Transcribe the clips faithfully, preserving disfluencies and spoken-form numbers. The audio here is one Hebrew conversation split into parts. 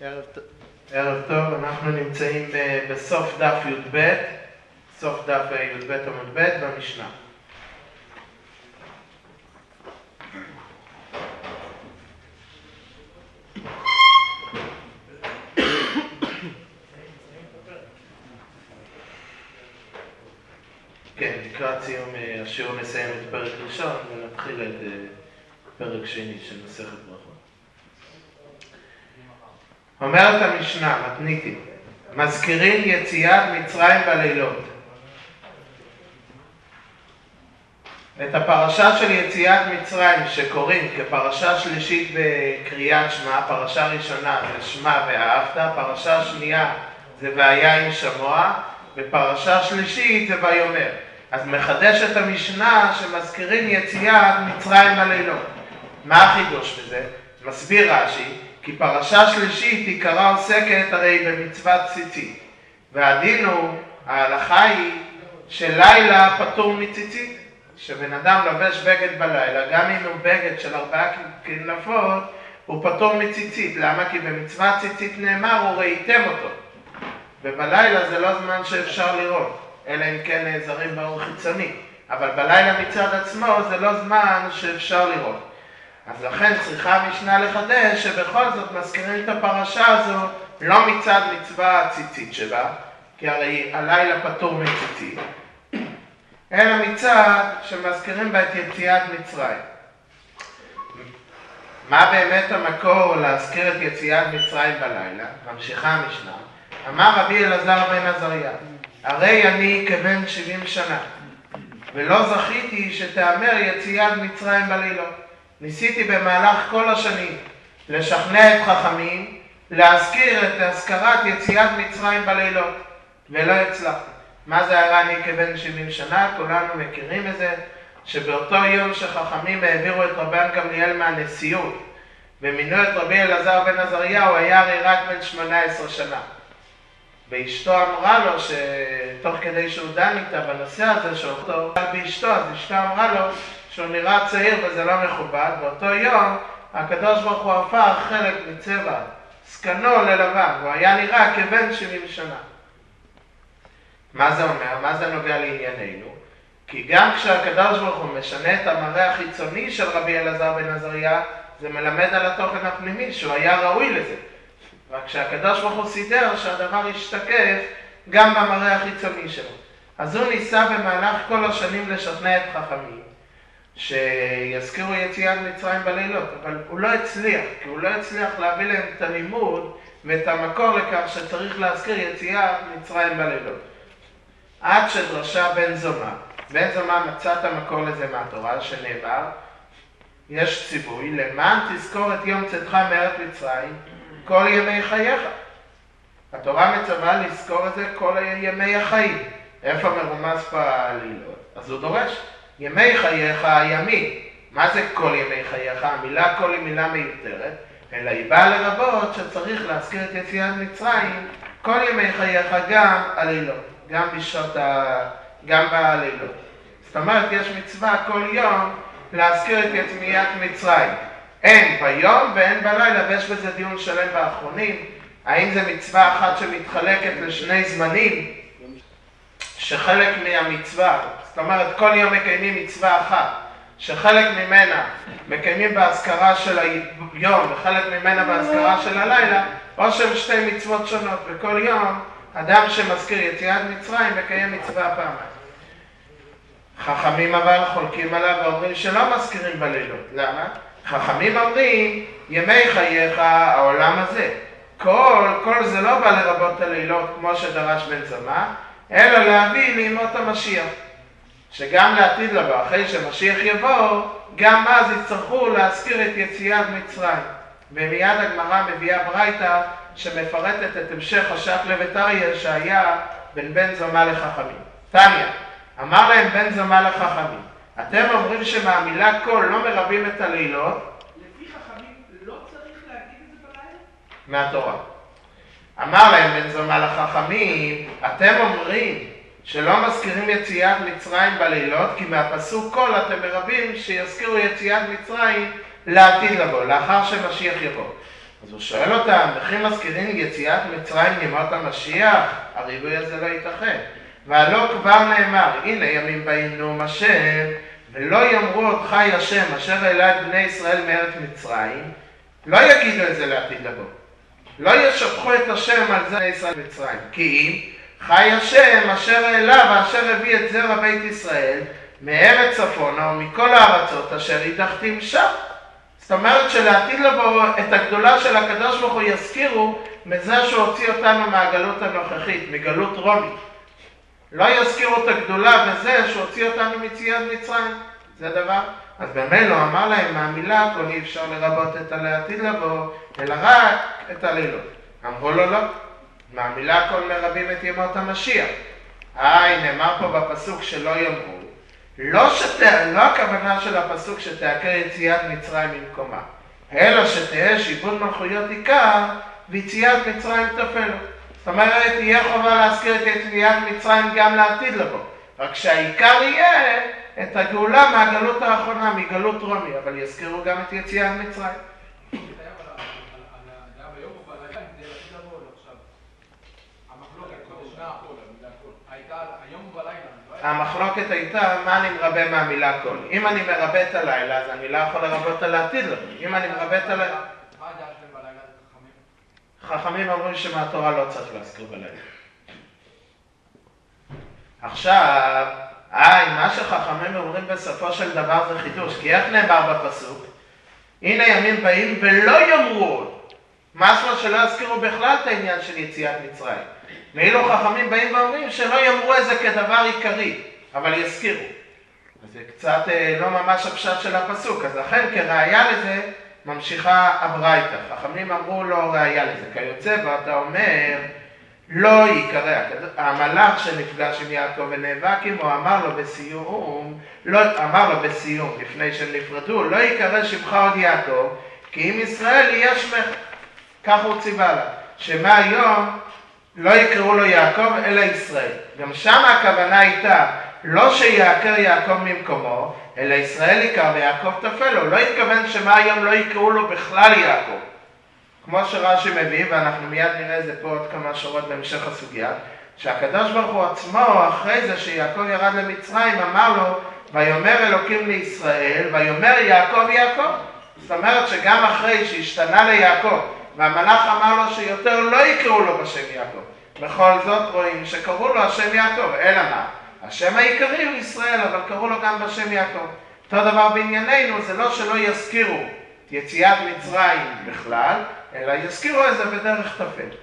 ערב, ערב טוב, אנחנו נמצאים בסוף דף י"ב, סוף דף י"ב עמוד ב' במשנה. כן, לקראת סיום השיעור נסיים את פרק ראשון ונתחיל את פרק שני של מסכת ברכות. אומרת המשנה, מתניתים, מזכירים יציאת מצרים בלילות. את הפרשה של יציאת מצרים שקוראים כפרשה שלישית בקריאת שמע, פרשה ראשונה זה שמע ואהבת, פרשה שנייה זה והיה עם שמוע, ופרשה שלישית זה ויאמר. אז מחדשת המשנה שמזכירים יציאת מצרים בלילות. מה החידוש בזה? מסביר רש"י, כי פרשה שלישית עיקרה עוסקת הרי במצוות ציצית. והדין הוא, ההלכה היא שלילה פטור מציצית. שבן אדם לובש בגד בלילה, גם אם הוא בגד של ארבעה כנפות, הוא פטור מציצית. למה? כי במצוות ציצית נאמר, וראיתם אותו. ובלילה זה לא זמן שאפשר לראות, אלא אם כן נעזרים באור חיצוני. אבל בלילה מצד עצמו זה לא זמן שאפשר לראות. אז לכן צריכה המשנה לחדש שבכל זאת מזכירים את הפרשה הזו לא מצד מצווה הציצית שבה, כי הרי הלילה פטור מציצית, אלא מצד שמזכירים בה את יציאת מצרים. מה באמת המקור להזכיר את יציאת מצרים בלילה? ממשיכה המשנה. אמר רבי אלעזר בן עזריה, הרי אני כבן שבעים שנה, ולא זכיתי שתאמר יציאת מצרים בלילות. ניסיתי במהלך כל השנים לשכנע את חכמים, להזכיר את הזכרת יציאת מצרים בלילות, ולא הצלחתי. מה זה הרי אני כבן שבעים שנה? כולנו מכירים את זה, שבאותו יום שחכמים העבירו את רבן גמליאל מהנשיאות, ומינו את רבי אלעזר בן עזריה, הוא היה הרי רק בן שמונה עשרה שנה. ואשתו אמרה לו שתוך כדי שהוא דן איתה בנושא הזה, שאותו באשתו, אז אשתו אמרה לו שהוא נראה צעיר וזה לא מכובד. באותו יום הקדוש ברוך הוא הפך חלק מצבע זקנו ללבן, והוא היה נראה כבן שבעים שנה. מה זה אומר? מה זה נוגע לענייננו? כי גם כשהקדוש ברוך הוא משנה את המראה החיצוני של רבי אלעזר בן עזריה, זה מלמד על התוכן הפנימי שהוא היה ראוי לזה. רק שהקדוש ברוך הוא סידר שהדבר ישתקף גם במראה החיצוני שלו. אז הוא ניסה במהלך כל השנים לשכנע את חכמים שיזכירו יציאת מצרים בלילות, אבל הוא לא הצליח, כי הוא לא הצליח להביא להם את הלימוד ואת המקור לכך שצריך להזכיר יציאת מצרים בלילות. עד שדרשה בן זומא. בן זומא מצא את המקור לזה מהתורה שנאמר, יש ציווי, למען תזכור את יום צאתך מארץ מצרים כל ימי חייך. התורה מצווה לזכור את זה כל ימי החיים. איפה מרומז פה הלילות? אז הוא דורש. ימי חייך הימי. מה זה כל ימי חייך? המילה כל היא מילה מיותרת, אלא היא באה לרבות שצריך להזכיר את יציאת מצרים כל ימי חייך גם הלילות. גם בשעות ה... גם בלילות. זאת אומרת, יש מצווה כל יום להזכיר את יציאת מצרים. אין ביום ואין בלילה, ויש בזה דיון שלם באחרונים. האם זה מצווה אחת שמתחלקת לשני זמנים, שחלק מהמצווה, זאת אומרת, כל יום מקיימים מצווה אחת, שחלק ממנה מקיימים בהזכרה של היום וחלק ממנה בהזכרה של הלילה, או שהם שתי מצוות שונות, וכל יום אדם שמזכיר יציאת מצרים מקיים מצווה פעמיים. חכמים אבל חולקים עליו ואומרים שלא מזכירים בלילות. למה? חכמים אומרים, ימי חייך העולם הזה. כל, כל זה לא בא לרבות הלילות כמו שדרש בן זומא, אלא להביא לימות המשיח. שגם לעתיד לבוא, אחרי שמשיח יבוא, גם אז יצטרכו להזכיר את יציאת מצרים. ומיד הגמרא מביאה ברייתא שמפרטת את המשך השקלא וטריא שהיה בין בן זומא לחכמים. תניא, אמר להם בן זומא לחכמים, אתם אומרים שמהמילה כל לא מרבים את הלילות? לפי חכמים לא צריך להגיד את זה בלילה? מהתורה. אמר להם בן זומא לחכמים, אתם אומרים שלא מזכירים יציאת מצרים בלילות, כי מהפסוק כל אתם מרבים שיזכירו יציאת מצרים לעתיד לבוא, לאחר שמשיח יבוא. אז הוא שואל אותם, וכי מזכירים יציאת מצרים ימות המשיח? הריבוי הזה לא ייתכן. והלא כבר נאמר, הנה ימים באים נאום השם, ולא יאמרו עוד חי השם, אשר העלה את בני ישראל מארץ מצרים, לא יגידו את זה לעתיד לבוא. לא ישבחו את השם על זה בני ישראל מצרים, כי אם חי השם אשר העלה ואשר הביא את זרע בית ישראל מארץ צפונה ומכל הארצות אשר הדחתים שם. זאת אומרת שלעתיד לבוא את הגדולה של הקדוש ברוך הוא יזכירו מזה שהוא הוציא אותנו מהגלות הנוכחית, מגלות רומית. לא יזכירו את הגדולה בזה שהוא הוציא אותנו מיציאת מצרים. זה דבר. אז במילא הוא אמר להם מהמילה הכל אי אפשר לרבות את הלעתיד לבוא, אלא רק את הלילות. אמרו לו לא. מהמילה הכל מרבים את ימות המשיח. היי, נאמר פה בפסוק שלא יאמרו. לא, שתה, לא הכוונה של הפסוק שתעקר יציאת מצרים ממקומה, אלא שתהיה שיבוד מלכויות עיקר ויציאת מצרים תפלו. זאת אומרת, יהיה חובה להזכיר את יציאת מצרים גם לעתיד לבוא. רק שהעיקר יהיה את הגאולה מהגלות האחרונה, מגלות רומי, אבל יזכירו גם את יציאת מצרים. המחלוקת הייתה מה אני מרבה מהמילה כל. אם אני מרבה את הלילה, אז אני לא יכול לרבות על העתיד לבוא. אם אני מרבה את הלילה... מה הדעה שלהם בלילה? חכמים? חכמים אומרים שמהתורה לא צריך להזכיר בלילה. עכשיו, איי, מה שחכמים אומרים בסופו של דבר זה חידוש. כי איך נאמר בפסוק? הנה ימים באים ולא יאמרו. משמע שלא יזכירו בכלל את העניין של יציאת מצרים. ואילו חכמים באים ואומרים שלא יאמרו את זה כדבר עיקרי, אבל יזכירו. אז זה קצת לא ממש הפשט של הפסוק, אז לכן כראיה לזה ממשיכה הברייתא. חכמים אמרו לא ראיה לזה, כיוצא ואתה אומר לא יקרא. המלאך שנפגש עם יעקב ונאבק עמו אמר לו בסיום, לא, אמר לו בסיום לפני שהם נפרדו, לא יקרא שמך עוד יעקב, כי אם ישראל יהיה שמך. כך הוא ציווה לה, שמהיום לא יקראו לו יעקב אלא ישראל. גם שם הכוונה הייתה לא שיעקר יעקב ממקומו, אלא ישראל יקרא ויעקב תפל לו. לא התכוון שמהיום לא יקראו לו בכלל יעקב. כמו שרש"י מביא, ואנחנו מיד נראה את זה פה עוד כמה שורות בהמשך הסוגיה, שהקדוש ברוך הוא עצמו, אחרי זה שיעקב ירד למצרים, אמר לו, ויאמר אלוקים לישראל, ויאמר יעקב יעקב. זאת אומרת שגם אחרי שהשתנה ליעקב, והמלאך אמר לו שיותר לא יקראו לו בשם יעקב. בכל זאת רואים שקראו לו השם יעקב. אלא מה? השם העיקרי הוא ישראל, אבל קראו לו גם בשם יעקב. אותו דבר בענייננו, זה לא שלא יזכירו את יציאת מצרים בכלל, אלא יזכירו את זה בדרך תפל.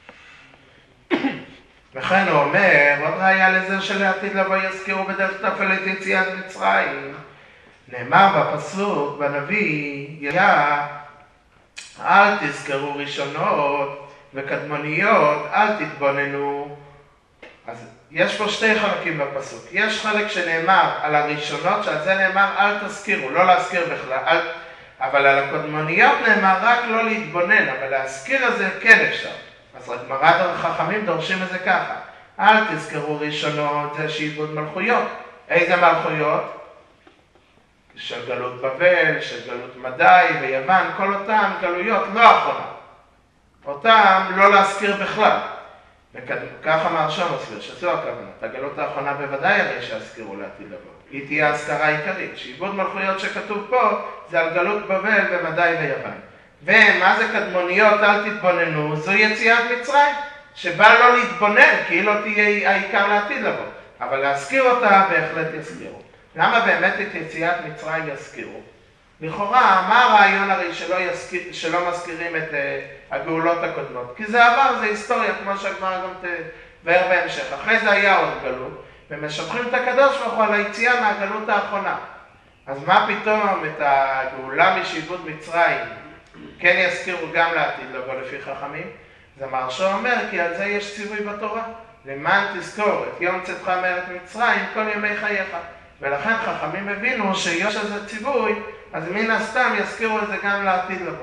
וכן הוא אומר, עוד ראיה לזה שלעתיד לבוא יזכירו בדרך תפל את יציאת מצרים. נאמר בפסוק, בנביא, היה אל תזכרו ראשונות וקדמוניות, אל תתבוננו. אז יש פה שתי חלקים בפסוק. יש חלק שנאמר על הראשונות, שעל זה נאמר אל תזכירו, לא להזכיר בכלל. אל... אבל על הקדמוניות נאמר רק לא להתבונן, אבל להזכיר את זה כן אפשר. אז גמרא חכמים דורשים את זה ככה. אל תזכרו ראשונות, זה שעבוד מלכויות. איזה מלכויות? של גלות בבל, של גלות מדי ויוון, כל אותם גלויות לא אחרונה. אותם לא להזכיר בכלל. וכך אמר שם הסביר, שזו הכוונה. את הגלות האחרונה בוודאי הרי שיזכירו לעתיד לבוא. היא תהיה הזכרה העיקרית. שעבוד מלכויות שכתוב פה זה על גלות בבל ומדי ויוון. ומה זה קדמוניות אל תתבוננו? זו יציאת מצרים, שבא לא להתבונן, כי היא לא תהיה העיקר לעתיד לבוא. אבל להזכיר אותה בהחלט יזכירו. למה באמת את יציאת מצרים יזכירו? לכאורה, מה הרעיון הרי שלא, יזכיר, שלא מזכירים את uh, הגאולות הקודמות? כי זה עבר, זה היסטוריה, כמו שהגמרא גם תבאר בהמשך. אחרי זה היה עוד גלות, ומשבחים את הקדוש ברוך הוא על היציאה מהגלות האחרונה. אז מה פתאום את הגאולה משעבוד מצרים כן יזכירו גם לעתיד לבוא לפי חכמים? זה מרש"א אומר, כי על זה יש ציווי בתורה. למען תזכור את יום צאתך מארץ מצרים כל ימי חייך. ולכן חכמים הבינו שיש איזה ציווי, אז מן הסתם יזכירו את זה גם לעתיד לבוא.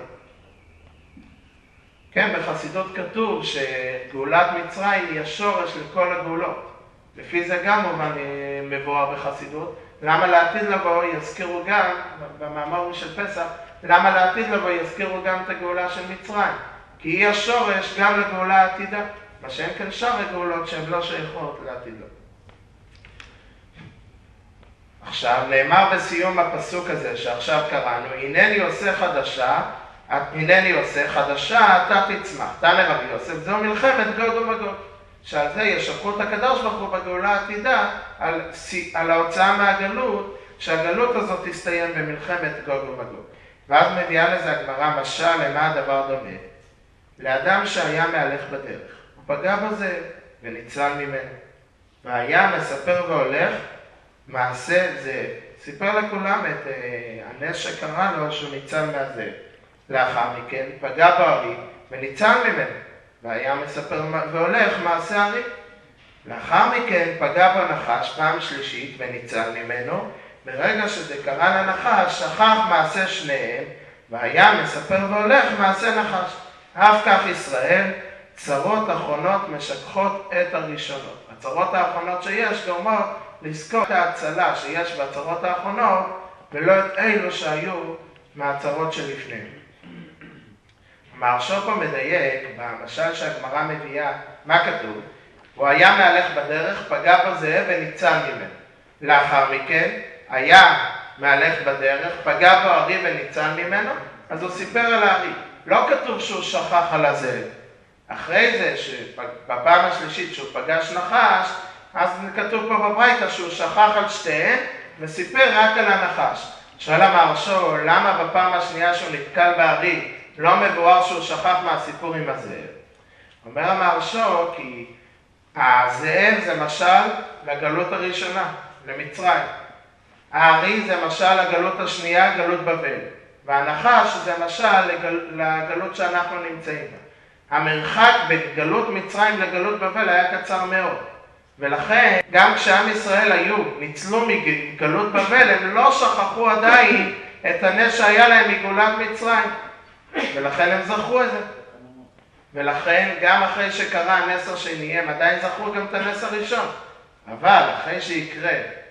כן, בחסידות כתוב שגאולת מצרים היא השורש לכל הגאולות. לפי זה גם הוא מבואר בחסידות. למה לעתיד לבוא יזכירו גם, במאמר של פסח, למה לעתיד לבוא יזכירו גם את הגאולה של מצרים? כי היא השורש גם לגאולה העתידה, מה שאין כאן שאר הגאולות שהן לא שייכות לעתיד לבוא. עכשיו נאמר בסיום הפסוק הזה שעכשיו קראנו, הנני עושה חדשה, הנני עושה חדשה, אתה תצמח. תנא רבי יוסף, זו מלחמת גוג ומגוג, שעל זה ישבחו את הקדוש ברוך הוא בגאולה העתידה, על, על ההוצאה מהגלות, שהגלות הזאת תסתיים במלחמת גוג ומגוג. ואז מביאה לזה הגמרא משל למה הדבר דומה. לאדם שהיה מהלך בדרך, הוא פגע בזה וניצל ממנו. והיה מספר והולך, מעשה זה, סיפר לכולם את uh, הנס שקרה לו שהוא ניצל מהזה. לאחר מכן פגע בארי וניצל ממנו, והיה מספר והולך מעשה הארי. לאחר מכן פגע בנחש פעם שלישית וניצל ממנו, ברגע שזה קרה לנחש שכח מעשה שניהם, והיה מספר והולך מעשה נחש. אף כך ישראל, צרות אחרונות משכחות את הראשונות. הצרות האחרונות שיש גורמות לזכור את ההצלה שיש בהצרות האחרונות, ולא את אלו שהיו מהצרות שלפניהם. המהרש"א פה מדייק, במשל שהגמרא מביאה, מה כתוב? הוא היה מהלך בדרך, פגע בזאב וניצל ממנו. לאחר מכן, היה מהלך בדרך, פגע בו ארי וניצל ממנו, אז הוא סיפר על הארי. לא כתוב שהוא שכח על הזאב. אחרי זה, בפעם השלישית שהוא פגש נחש, אז כתוב פה בברייתא שהוא שכח על שתיהן וסיפר רק על הנחש. שואל המהרש"א, למה בפעם השנייה שהוא נתקל בארי לא מבואר שהוא שכח מהסיפור עם הזאב? אומר המהרש"א כי הזאב זה משל לגלות הראשונה, למצרים. הארי זה משל לגלות השנייה, גלות בבל. והנחש זה משל לגל... לגלות שאנחנו נמצאים בה. המרחק בין גלות מצרים לגלות בבל היה קצר מאוד. ולכן, גם כשעם ישראל היו, ניצלו מגלות בבל, הם לא שכחו עדיין את הנס שהיה להם מגאולת מצרים. ולכן הם זכרו את זה. ולכן, גם אחרי שקרה הנס השני, הם עדיין זכרו גם את הנס הראשון. אבל אחרי שיקרה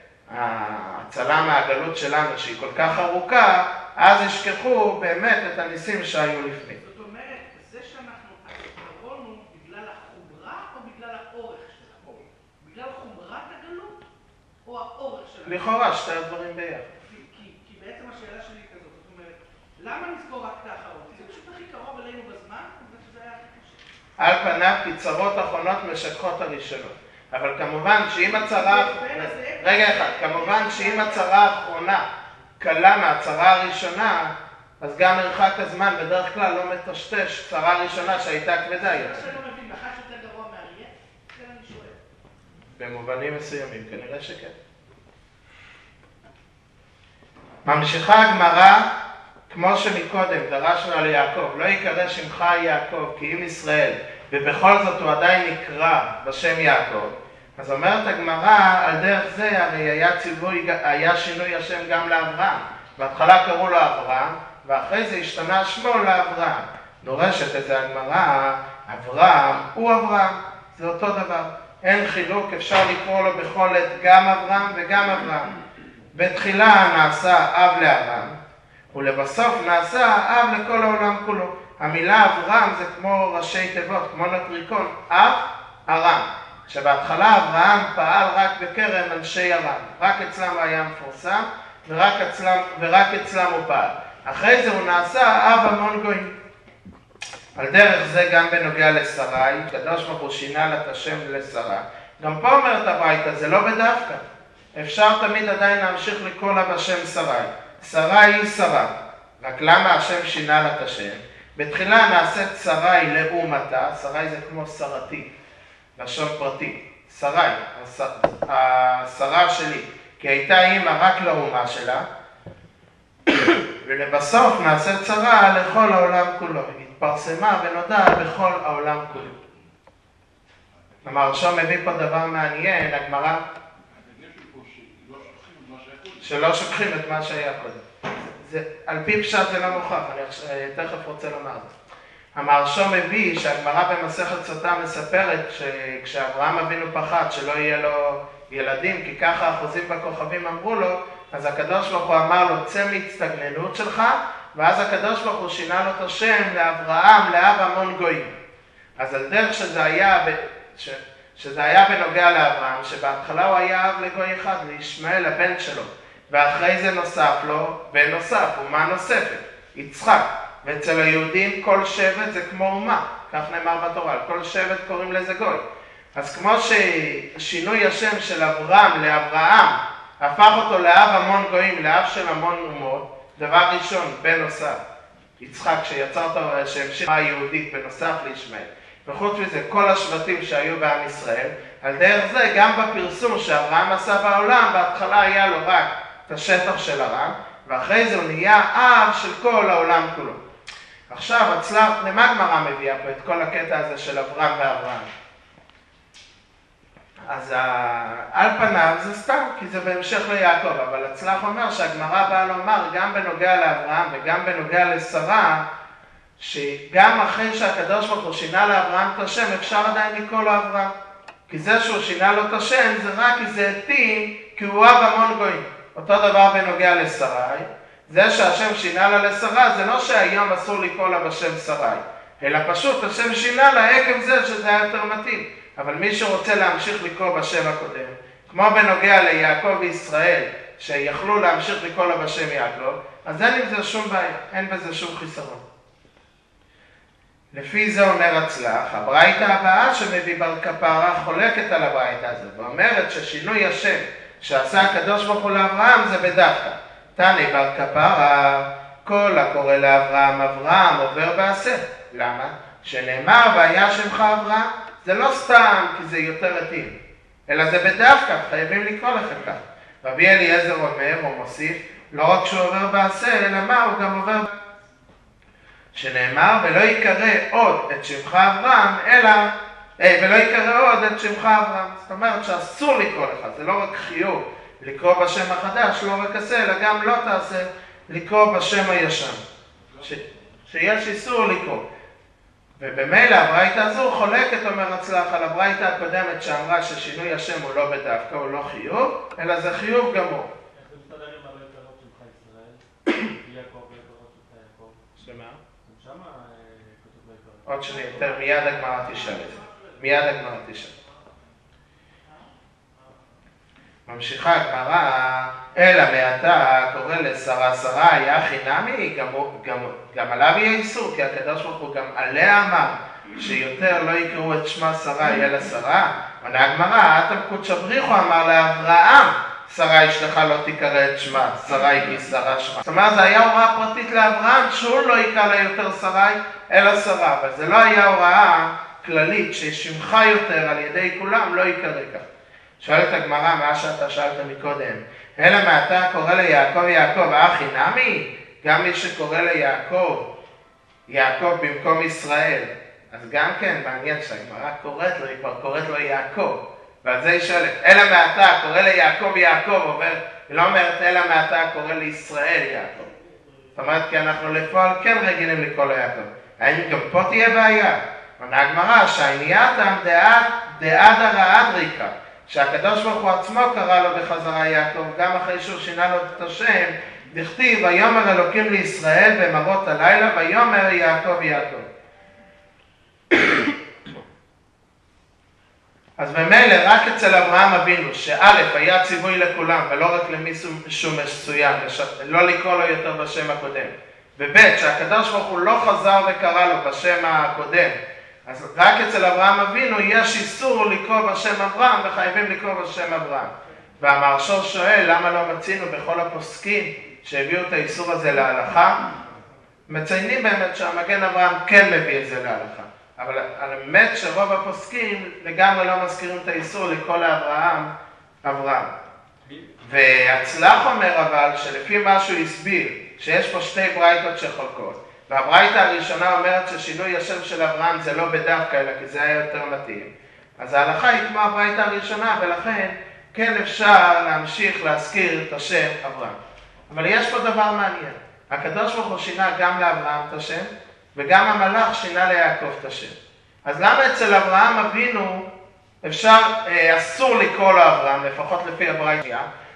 ההצלה מהגלות שלנו, שהיא כל כך ארוכה, אז ישכחו באמת את הניסים שהיו לפני. זאת אומרת, זה שאנחנו הזכרון הוא בגלל החומרה או בגלל האורך של החומר? בגלל חומרת הגלות או האורך של הגלות? לכאורה, שתי הדברים ביחד. כי, כי, כי בעצם השאלה שלי היא כזאת, זאת אומרת, למה נזכור רק את האחרון? כי זה פשוט הכי קרוב אלינו בזמן, וזה היה הכי קשה. על פניו, כי צרות אחרונות משכחות הראשונות. אבל כמובן שאם הצרה... רגע אחד, כמובן שאם הצרה האחרונה קלה מהצרה הראשונה, אז גם מרחק הזמן בדרך כלל לא מטשטש צרה ראשונה שהייתה כבדה יותר. אני לא מבין, נחש יותר גרוע מאריה? כן, אני שואל. במובנים מסוימים, כנראה שכן. ממשיכה הגמרא, כמו שמקודם דרשנו על יעקב, לא יקרא שמך יעקב כי אם ישראל, ובכל זאת הוא עדיין נקרא בשם יעקב. אז אומרת הגמרא, על דרך זה הרי היה ציווי, היה שינוי השם גם לאברהם. בהתחלה קראו לו אברהם, ואחרי זה השתנה שמו לאברהם. דורשת את הגמרא, אברהם הוא אברהם, זה אותו דבר. אין חילוק, אפשר לקרוא לו בכל עת גם אברהם וגם אברהם. בתחילה נעשה אב לאברהם, ולבסוף נעשה אב לכל העולם כולו. המילה אברהם זה כמו ראשי תיבות, כמו נטריקון, אב, ארם. שבהתחלה אברהם פעל רק בקרב אנשי ארם, רק אצלם היה מפורסם ורק אצלם, ורק אצלם הוא פעל. אחרי זה הוא נעשה אב המון גויים. על דרך זה גם בנוגע לשרי, קדוש ברוך הוא שינה לה את השם לשרה. גם פה אומרת הברייתא, זה לא בדווקא. אפשר תמיד עדיין להמשיך לקרוא לה בשם שרי. שרי היא שרה. רק למה השם שינה לה את השם? בתחילה נעשית שרי לאומתה, שרי זה כמו שרתי. לשון פרטי, שרי, השרה שלי, כי הייתה אימא רק לאומה שלה, ולבסוף נעשית שרה לכל העולם כולו, היא התפרסמה ונודעה בכל העולם כולו. המהרש"א מביא פה דבר מעניין, הגמרא, שלא שוכחים את מה שהיה קודם. זה, על פי פשט זה לא מוכח, אני תכף רוצה לומר את זה. המהרש"א מביא שהגמרא במסכת סוטה מספרת שכשאברהם אבינו פחד שלא יהיה לו ילדים, כי ככה החוזים בכוכבים אמרו לו, אז הקדוש ברוך הוא אמר לו, צא מהצטגננות שלך ואז הקדוש ברוך הוא שינה לו את השם לאברהם, לאב המון גויים. אז על דרך שזה היה, ש, שזה היה בנוגע לאברהם, שבהתחלה הוא היה אב לגוי אחד, לישמעאל הבן שלו, ואחרי זה נוסף לו בן נוסף, אומה נוספת, יצחק. ואצל היהודים כל שבט זה כמו אומה, כך נאמר בתורה, כל שבט קוראים לזה גוי. אז כמו ששינוי השם של אברהם לאברהם, הפך אותו לאב המון גויים, לאב של המון אומות, דבר ראשון, בן נוסף, יצחק שיצר אותו, שהמשיך היהודית בנוסף לישמעאל. וחוץ מזה, כל השבטים שהיו בעם ישראל, על דרך זה גם בפרסום שאברהם עשה בעולם, בהתחלה היה לו רק את השטח של הרם, ואחרי זה הוא נהיה אב של כל העולם כולו. עכשיו, הצלח, למה הגמרא מביאה פה את כל הקטע הזה של אברהם ואברהם? אז על פניו זה סתם, כי זה בהמשך ליעקב, אבל הצלח אומר שהגמרא באה לומר גם בנוגע לאברהם וגם בנוגע לשרה, שגם אחרי שהקדוש ברוך הוא שינה לאברהם את השם, אפשר עדיין לקרוא לו אברהם. כי זה שהוא שינה לו את השם, זה רק כי זה התאים, כי הוא אב המון גויים. אותו דבר בנוגע לשרי, זה שהשם שינה לה לשרה, זה לא שהיום אסור לקרוא לה בשם שרי, אלא פשוט השם שינה לה עקב זה שזה היה יותר מתאים. אבל מי שרוצה להמשיך לקרוא בשם הקודם, כמו בנוגע ליעקב וישראל, שיכלו להמשיך לקרוא לה בשם יעקב, אז אין עם זה שום בעיה, אין בזה שום חיסרון. לפי זה אומר הצלח, הברייתא הבאה שמביא בר כפרה חולקת על הברייתא הזאת, ואומרת ששינוי השם שעשה הקדוש ברוך הוא לאברהם זה בדווקא. תני בר כפרה, כל הקורא לאברהם אברהם עובר בעשה. למה? שנאמר והיה שמך אברהם, זה לא סתם כי זה יותר מתאים, אלא זה בדווקא, חייבים לקרוא לכם כך. רבי אליעזר אומר, הוא מוסיף, לא רק שהוא עובר בעשה, אלא מה? הוא גם עובר בעשה. שנאמר, ולא יקרא עוד את שמך אברהם, אלא, אה, ולא יקרא עוד את שמך אברהם. זאת אומרת שאסור לקרוא לך, זה לא רק חיוב לקרוא בשם החדש, לא רק עשה, אלא גם לא תעשה לקרוא בשם הישן. ש, שיש איסור לקרוא. ובמילא הברייתא הזו חולקת, אומר הצלח, על הברייתא הקודמת שאמרה ששינוי השם הוא לא בדווקא, הוא לא חיוב, אלא זה חיוב גמור. איך זה מסתדר עם הלא יקרות שמך ישראל? יעקב לא יקרות שמך יעקב. שמה? שם כתוב לא יקרות. עוד שנייה, יותר מיד הגמרא תשאל את זה. מיד הגמרא תשאל. ממשיכה הגמרא, אלא מעתה קורא לשרה שרה היה חינמי, גם, גם, גם עליו יהיה איסור, כי הקדוש ברוך הוא גם עליה אמר שיותר לא יקראו את שמה שרה יהיה לשרה. עונה הגמרא, אתם קודשא בריחו אמר לאברהם, שרה אשתך לא תקרא את שמה, שרה היא שרה שמה. זאת אומרת, זה היה הוראה פרטית לאברהם שהוא לא יקרא לה יותר שרה אלא שרה, אבל זה לא היה הוראה כללית ששמך יותר על ידי כולם לא יקרא כך. שואלת הגמרא, מה שאתה שאלת מקודם, אלא מעתה קורא ליעקב יעקב, אחי נמי? גם מי שקורא ליעקב, יעקב במקום ישראל. אז גם כן, מעניין שהגמרא קוראת לו, היא כבר קוראת לו יעקב. ועל זה היא שואלת, אלא מעתה קורא ליעקב יעקב, עובר, היא לא אומרת, אלא מעתה קורא לישראל יעקב. זאת אומרת, כי אנחנו לפועל כן רגילים לקרוא ליעקב. האם גם פה תהיה בעיה? עונה הגמרא, שהענייתם דעד הרעד ריקה. שהקדוש ברוך הוא עצמו קרא לו בחזרה יעקב, גם אחרי שהוא שינה לו את השם, דכתיב, ויאמר אלוקים לישראל במראות הלילה, ויאמר יעקב יעקב. אז במילא רק אצל אברהם אבינו, שא' היה ציווי לכולם, ולא רק למישהו מסוים, לא לקרוא לו יותר בשם הקודם. וב' שהקדוש ברוך הוא לא חזר וקרא לו בשם הקודם, אז רק אצל אברהם אבינו יש איסור לקרוא בשם אברהם, וחייבים לקרוא בשם אברהם. והמהרש"א שואל, למה לא מצינו בכל הפוסקים שהביאו את האיסור הזה להלכה? מציינים באמת שהמגן אברהם כן מביא את זה להלכה. אבל האמת שרוב הפוסקים לגמרי לא מזכירים את האיסור לקרוא לאברהם, אברהם. והצלח אומר אבל שלפי מה שהוא הסביר, שיש פה שתי ברייתות שחולקות, והברייתא הראשונה אומרת ששינוי השם של אברהם זה לא בדווקא, אלא כי זה היה יותר מתאים. אז ההלכה היא כמו הברייתא הראשונה, ולכן כן אפשר להמשיך להזכיר את השם אברהם. אבל יש פה דבר מעניין. הקדוש ברוך הוא שינה גם לאברהם את השם, וגם המלאך שינה ליעקב את השם. אז למה אצל אברהם אבינו אפשר, אה, אסור לקרוא לו אברהם, לפחות לפי הברייתא,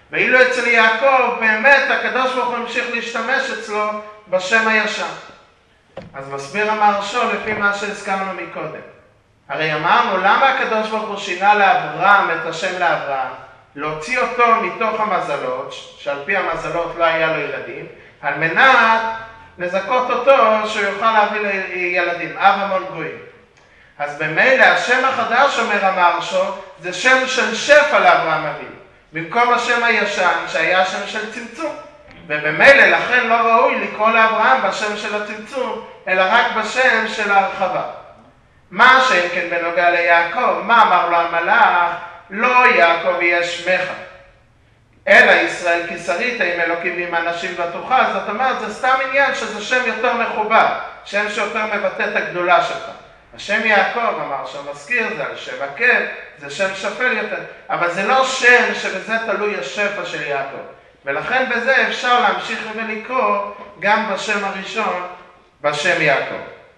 ואילו אצל יעקב באמת הקדוש ברוך הוא המשיך להשתמש אצלו בשם הישן. אז מסביר המהרש"ל לפי מה שהזכרנו מקודם. הרי אמרנו למה הקדוש ברוך הוא שינה לאברהם את השם לאברהם, להוציא אותו מתוך המזלות, שעל פי המזלות לא היה לו ילדים, על מנת לזכות אותו שהוא יוכל להביא לילדים, אב המון גויים. אז במילא השם החדש, אומר המהרש"ל, זה שם של שפע לאברהם אבינו, במקום השם הישן שהיה שם של צמצום. ובמילא לכן לא ראוי לקרוא לאברהם בשם של הצמצום, אלא רק בשם של ההרחבה. מה שאין כן בנוגע ליעקב, מה אמר לו המלאך? לא יעקב יהיה שמך, אלא ישראל כי שרית עם אלוקים ועם אנשים ותוכל. זאת אומרת, זה סתם עניין שזה שם יותר מכובד, שם שיותר מבטא את הגדולה שלך. השם יעקב, אמר שמזכיר, זה על שם עקב, זה שם שפל יותר, אבל זה לא שם שבזה תלוי השפע של יעקב. ולכן בזה אפשר להמשיך ולקרוא גם בשם הראשון, בשם יעקב.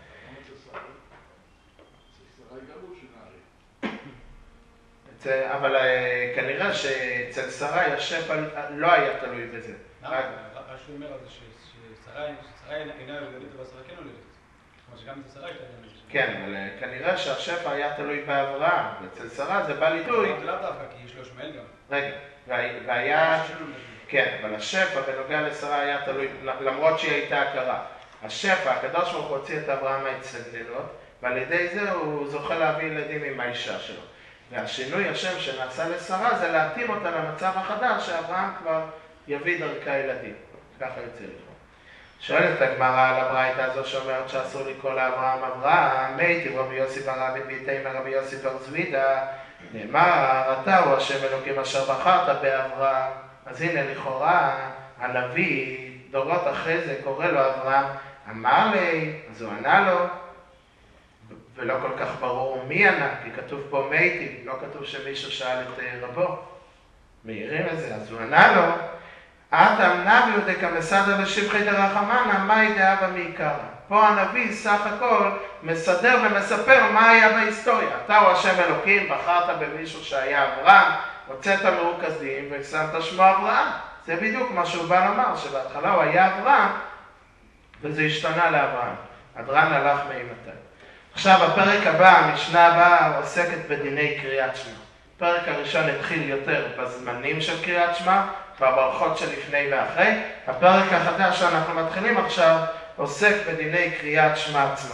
אבל כנראה שאצל שרה השפע לא היה תלוי בזה. למה? רש"י אומר על זה ששרה אינה ילדת ושרה כן הולדת. כלומר שגם אצל שרה הייתה ילדת. כן, אבל כנראה שהשפע היה תלוי באברהם, ואצל שרה זה בא לידי. זה לאו דווקא, כי יש לו שמואל גם. רגע, והיה... כן, אבל השפע בנוגע לשרה היה תלוי, למרות שהיא הייתה הכרה. השפע, הקדוש ברוך הוא הוציא את אברהם מההצטגננות, ועל ידי זה הוא זוכה להביא ילדים עם האישה שלו. והשינוי השם שנעשה לשרה זה להתאים אותה למצב החדש שאברהם כבר יביא דרכה ילדים. ככה יוצא לכם. שואלת הגמרא על הברייתא הזו שאומרת שאסור לקרוא לאברהם אברהם, מי תיב רבי יוסי בר רבי ביתימה רבי יוסי בר זבידה, נאמר, אתה הוא השם אלוקים אשר בחרת באברהם. אז הנה לכאורה הנביא דורות אחרי זה קורא לו אברהם, אמר לי, אז הוא ענה לו, ולא כל כך ברור מי ענה, כי כתוב פה מייטים, לא כתוב שמישהו שאל את רבו. מעירים את זה, אז הוא ענה לו, את אמנביו דקמסדר לשבחי דרחמנה, מה ידעה במעיקרא? פה הנביא סך הכל מסדר ומספר מה היה בהיסטוריה. אתה הוא השם אלוקים, בחרת במישהו שהיה אברהם, הוצאת מרוכזים ושמת שמו אברהם. זה בדיוק מה שהוא בא לומר, שבהתחלה הוא היה אברהם, וזה השתנה לאברהם. אדרן הלך מאימתי. עכשיו הפרק הבא, המשנה הבאה, עוסקת בדיני קריאת שמע. הפרק הראשון התחיל יותר בזמנים של קריאת שמע, בברכות של לפני ואחרי. הפרק החדש שאנחנו מתחילים עכשיו, עוסק בדיני קריאת שמע עצמה.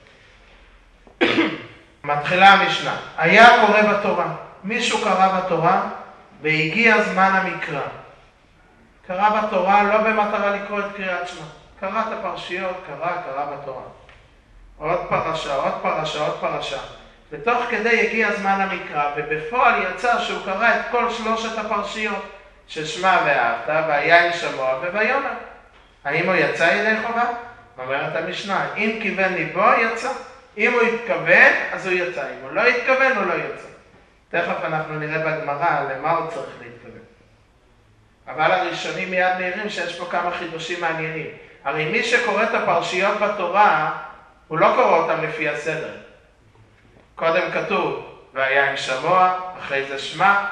מתחילה המשנה. היה קורא בתורה. מישהו קרא בתורה, והגיע זמן המקרא. קרא בתורה לא במטרה לקרוא את קריאת שמע. קרא את הפרשיות, קרא, קרא בתורה. עוד פרשה, עוד פרשה, עוד פרשה. ותוך כדי הגיע זמן המקרא, ובפועל יצא שהוא קרא את כל שלושת הפרשיות, ששמע ואהבת, והיה עם שמוע וויאמר. האם הוא יצא ידי חובה? אומרת המשנה, אם כיוון ליבו, יצא. אם הוא התכוון, אז הוא יצא. אם הוא לא התכוון, הוא לא יצא. תכף אנחנו נראה בגמרא למה הוא צריך להתכוון. אבל הראשונים מיד נראים שיש פה כמה חידושים מעניינים. הרי מי שקורא את הפרשיות בתורה, הוא לא קורא אותם לפי הסדר. קודם כתוב, והיה עם שמוע, אחרי זה שמע.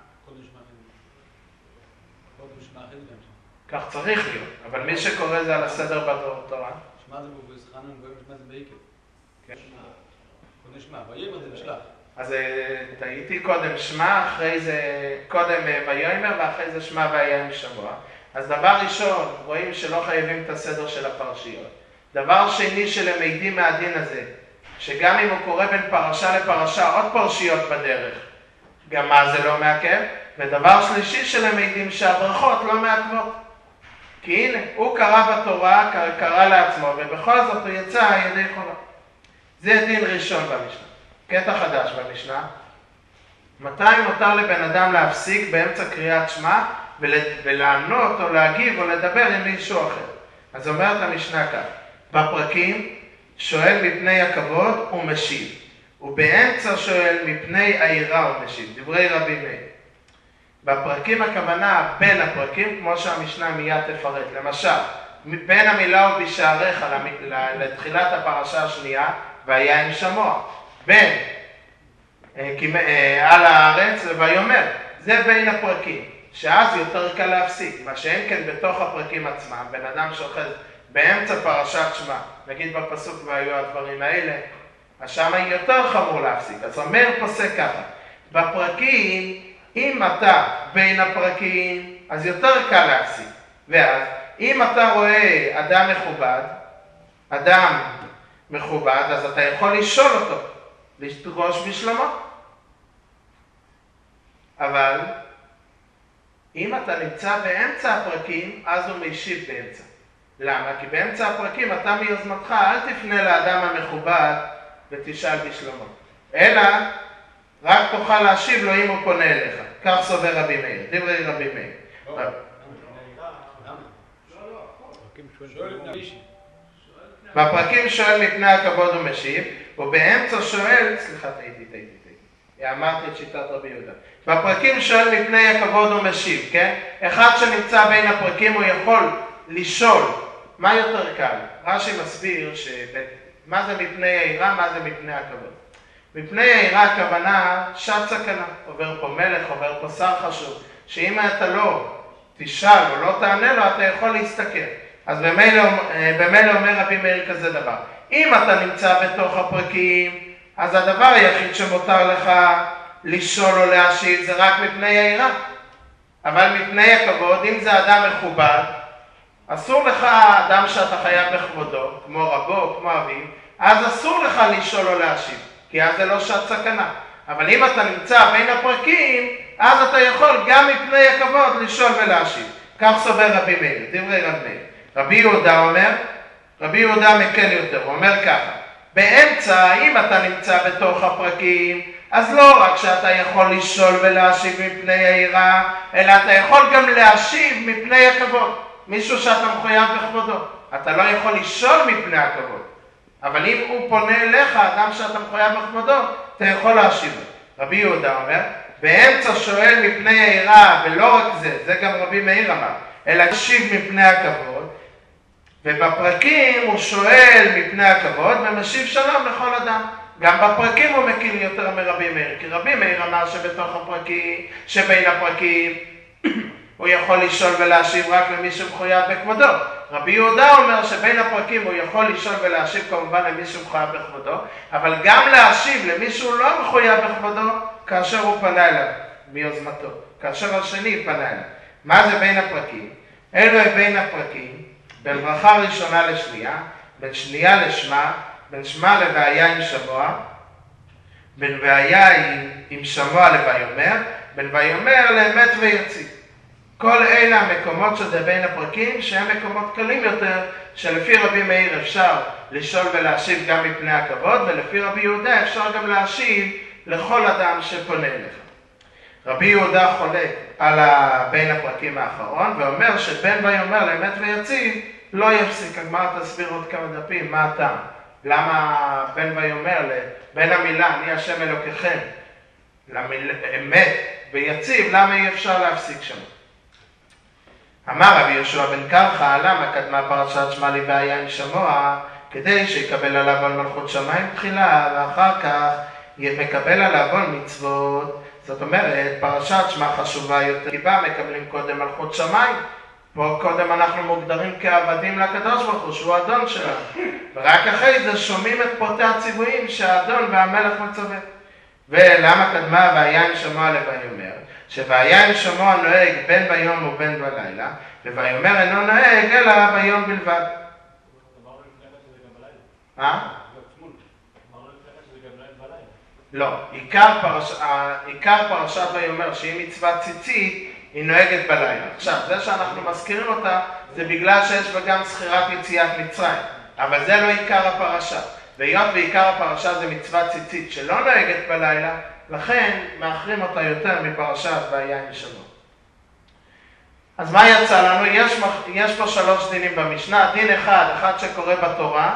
כך צריך להיות, אבל מי שקורא זה על הסדר בתורה. שמע זה בזכרנו, שמע זה בעיקר. כן. קודם שמע, ויאמר זה בשלח. אז תהייתי קודם שמע, אחרי זה, קודם ויאמר, ואחרי זה שמע והיה עם שמוע. אז דבר ראשון, רואים שלא חייבים את הסדר של הפרשיות. דבר שני שלמדים מהדין הזה, שגם אם הוא קורא בין פרשה לפרשה, עוד פרשיות בדרך, גם מה זה לא מעכב. ודבר שלישי שלמדים שהברכות לא מעכבות. כי הנה, הוא קרא בתורה, קרא לעצמו, ובכל זאת הוא יצא ידי חובה. זה דין ראשון במשנה. קטע חדש במשנה. מתי מותר לבן אדם להפסיק באמצע קריאת שמע, ולענות או להגיב או לדבר עם מישהו אחר? אז אומרת המשנה כך, בפרקים שואל מפני הכבוד ומשיב, ובאמצע שואל מפני העירה ומשיב, דברי רבי מאיר. בפרקים הכוונה בין הפרקים, כמו שהמשנה מיד תפרט. למשל, בין המילה ובשעריך לתחילת הפרשה השנייה, והיה עם שמוע. בין על הארץ ויאמר, זה בין הפרקים. שאז יותר קל להפסיק, מה שאין כן בתוך הפרקים עצמם, בן אדם שאוחז באמצע פרשת שמע, נגיד בפסוק והיו הדברים האלה, אז שמה יותר חמור להפסיק. אז אומר פוסק ככה, בפרקים, אם אתה בין הפרקים, אז יותר קל להפסיק. ואז, אם אתה רואה אדם מכובד, אדם מכובד, אז אתה יכול לשאול אותו, לדרוש בשלומו. אבל, אם אתה נמצא באמצע הפרקים, אז הוא משיב באמצע. למה? כי באמצע הפרקים אתה מיוזמתך, אל תפנה לאדם המכובד ותשאל בשלומו. אלא, רק תוכל להשיב לו אם הוא פונה אליך. כך סובר רבי מאיר, דברי רבי מאיר. בפרקים שואל מפני הכבוד ומשיב, ובאמצע שואל, סליחה, תהייתי, תהייתי, תהייתי. אמרתי את שיטת רבי יהודה. בפרקים שואל מפני הכבוד ומשיב, כן? אחד שנמצא בין הפרקים הוא יכול לשאול, מה יותר קל? רש"י מסביר מה זה מפני העירה, מה זה מפני הכבוד. מפני העירה הכוונה שעת סכנה, עובר פה מלך, עובר פה שר חשוב, שאם אתה לא תשאל או לא תענה לו, אתה יכול להסתכל. אז במילא אומר רבי מאיר כזה דבר, אם אתה נמצא בתוך הפרקים, אז הדבר היחיד שמותר לך לשאול או להשיב זה רק מפני העירה. אבל מפני הכבוד, אם זה אדם מכובד, אסור לך, אדם שאתה חייב בכבודו, כמו רבו, כמו אביו, אז אסור לך לשאול או להשיב, כי אז זה לא שעת סכנה. אבל אם אתה נמצא בין הפרקים, אז אתה יכול גם מפני הכבוד לשאול ולהשיב. כך סובר רבי מאיר, דברי רבי מאיר. רבי יהודה אומר, רבי יהודה מקל יותר, הוא אומר ככה, באמצע, אם אתה נמצא בתוך הפרקים, אז לא רק שאתה יכול לשאול ולהשיב מפני העירה, אלא אתה יכול גם להשיב מפני הכבוד. מישהו שאתה מחויב בכבודו. אתה לא יכול לשאול מפני הכבוד. אבל אם הוא פונה אליך, אדם שאתה מחויב בכבודו, אתה יכול להשיב. רבי יהודה אומר, באמצע שואל מפני העירה, ולא רק זה, זה גם רבי מאיר אמר, אלא להשיב מפני הכבוד, ובפרקים הוא שואל מפני הכבוד ומשיב שלום לכל אדם. גם בפרקים הוא מקיל יותר מרבי מאיר, כי רבי מאיר אמר שבתוך הפרקים, שבין הפרקים, הוא יכול לשאול ולהשיב רק למי שמחויב בכבודו. רבי יהודה אומר שבין הפרקים הוא יכול לשאול ולהשיב כמובן למי שמחויב בכבודו, אבל גם להשיב למי שהוא לא מחויב בכבודו, כאשר הוא פנה אליו מיוזמתו, כאשר השני פנה אליו. מה זה בין הפרקים? אלו הם בין הפרקים, בין ברכה ראשונה לשנייה, בין שנייה לשמה, בין שמה לבעיה עם שמוע, בין בעיה עם, עם שמוע לויאמר, בין ויאמר לאמת ויציב. כל אלה המקומות שזה בין הפרקים, שהם מקומות קלים יותר, שלפי רבי מאיר אפשר לשאול ולהשיב גם מפני הכבוד, ולפי רבי יהודה אפשר גם להשיב לכל אדם שפונה אליך. רבי יהודה חולק על בין הפרקים האחרון, ואומר שבין ויאמר לאמת ויציב לא יפסיק. הגמרא תסביר עוד כמה דפים, מה הטעם? למה בין ויאמר בין המילה אני השם אלוקיכם לאמת ויציב, למה אי אפשר להפסיק שם? אמר רבי יהושע בן קרחה, למה קדמה פרשת שמע לבעיה עם שמוע, כדי שיקבל עליו על מלכות שמיים תחילה, ואחר כך מקבל עליו על מצוות. זאת אומרת, פרשת שמע חשובה יותר, כי בה מקבלים קודם מלכות שמיים. פה קודם אנחנו מוגדרים כעבדים לקדוש ברוך הוא, שהוא האדון שלנו. ורק אחרי זה שומעים את פרטי הציוויים שהאדון והמלך מצווה. ולמה קדמה בעיה עם שמוע לויאמר? שבעיה עם שמוע נוהג בין ביום ובין בלילה, וויאמר אינו נוהג אלא ביום בלבד. אה? לא, עיקר, פרש... עיקר פרשת ויאמר שהיא מצוות ציצית, היא נוהגת בלילה. עכשיו, זה שאנחנו מזכירים אותה, זה בגלל שיש בה גם זכירת יציאת מצרים. אבל זה לא עיקר הפרשה. והיות ועיקר הפרשה זה מצוות ציצית שלא נוהגת בלילה, לכן מאחרים אותה יותר מפרשת והיה עם שמוע. אז מה יצא לנו? יש, יש פה שלוש דינים במשנה. דין אחד, אחד שקורא בתורה.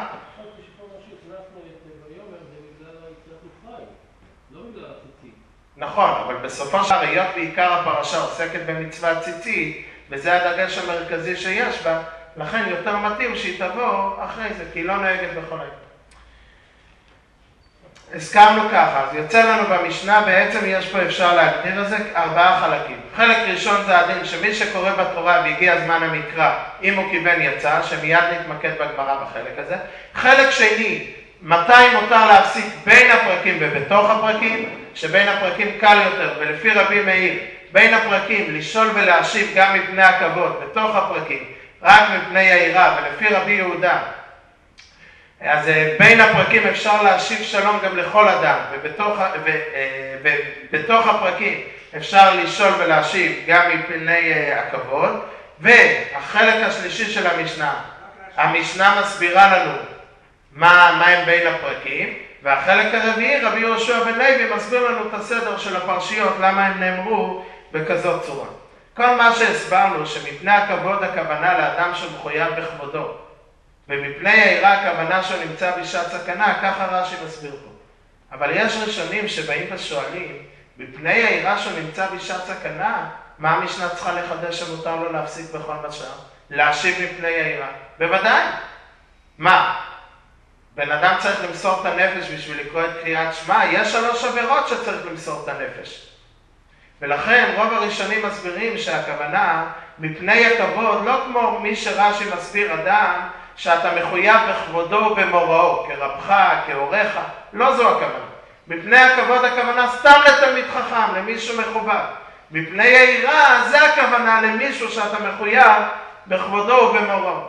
נכון, אבל בסופו של דבר, היות ועיקר הפרשה עוסקת במצוות ציצית, וזה הדגש המרכזי שיש בה, לכן יותר מתאים שהיא תבוא אחרי זה, כי היא לא נוהגת בכל עת. הזכרנו ככה, אז יוצא לנו במשנה, בעצם יש פה, אפשר להגדיר את זה, ארבעה חלקים. חלק ראשון זה הדין שמי שקורא בתורה והגיע זמן המקרא, אם הוא כיוון יצא, שמיד נתמקד בגמרא בחלק הזה. חלק שני, מתי מותר להפסיק בין הפרקים ובתוך הפרקים, שבין הפרקים קל יותר, ולפי רבי מאיר, בין הפרקים לשאול ולהשיב גם מפני הכבוד, בתוך הפרקים, רק מפני היראה, ולפי רבי יהודה, אז בין הפרקים אפשר להשיב שלום גם לכל אדם, ובתוך, ו, ובתוך הפרקים אפשר לשאול ולהשיב גם מפני הכבוד. והחלק השלישי של המשנה, המשנה מסבירה לנו מה, מה הם בין הפרקים, והחלק הרביעי, רבי יהושע בן לוי מסביר לנו את הסדר של הפרשיות, למה הם נאמרו בכזאת צורה. כל מה שהסברנו שמפני הכבוד הכוונה לאדם שמחויב בכבודו, ומפני היראה הכוונה שהוא נמצא בשעת סכנה, ככה רש"י מסביר פה. אבל יש ראשונים שבאים ושואלים, מפני היראה שהוא נמצא בשעת סכנה, מה המשנה צריכה לחדש שמותר לו להפסיק בכל משל? להשיב מפני היראה. בוודאי. מה? בן אדם צריך למסור את הנפש בשביל לקרוא את קריאת שמע, יש שלוש עבירות שצריך למסור את הנפש. ולכן רוב הראשונים מסבירים שהכוונה מפני הכבוד, לא כמו מי שרש"י מסביר אדם, שאתה מחויב בכבודו ובמוראו, כרבך, כהוריך, לא זו הכוונה. מפני הכבוד הכוונה סתם לתלמיד חכם, למישהו מכובד. מפני היראה זה הכוונה למישהו שאתה מחויב בכבודו ובמוראו.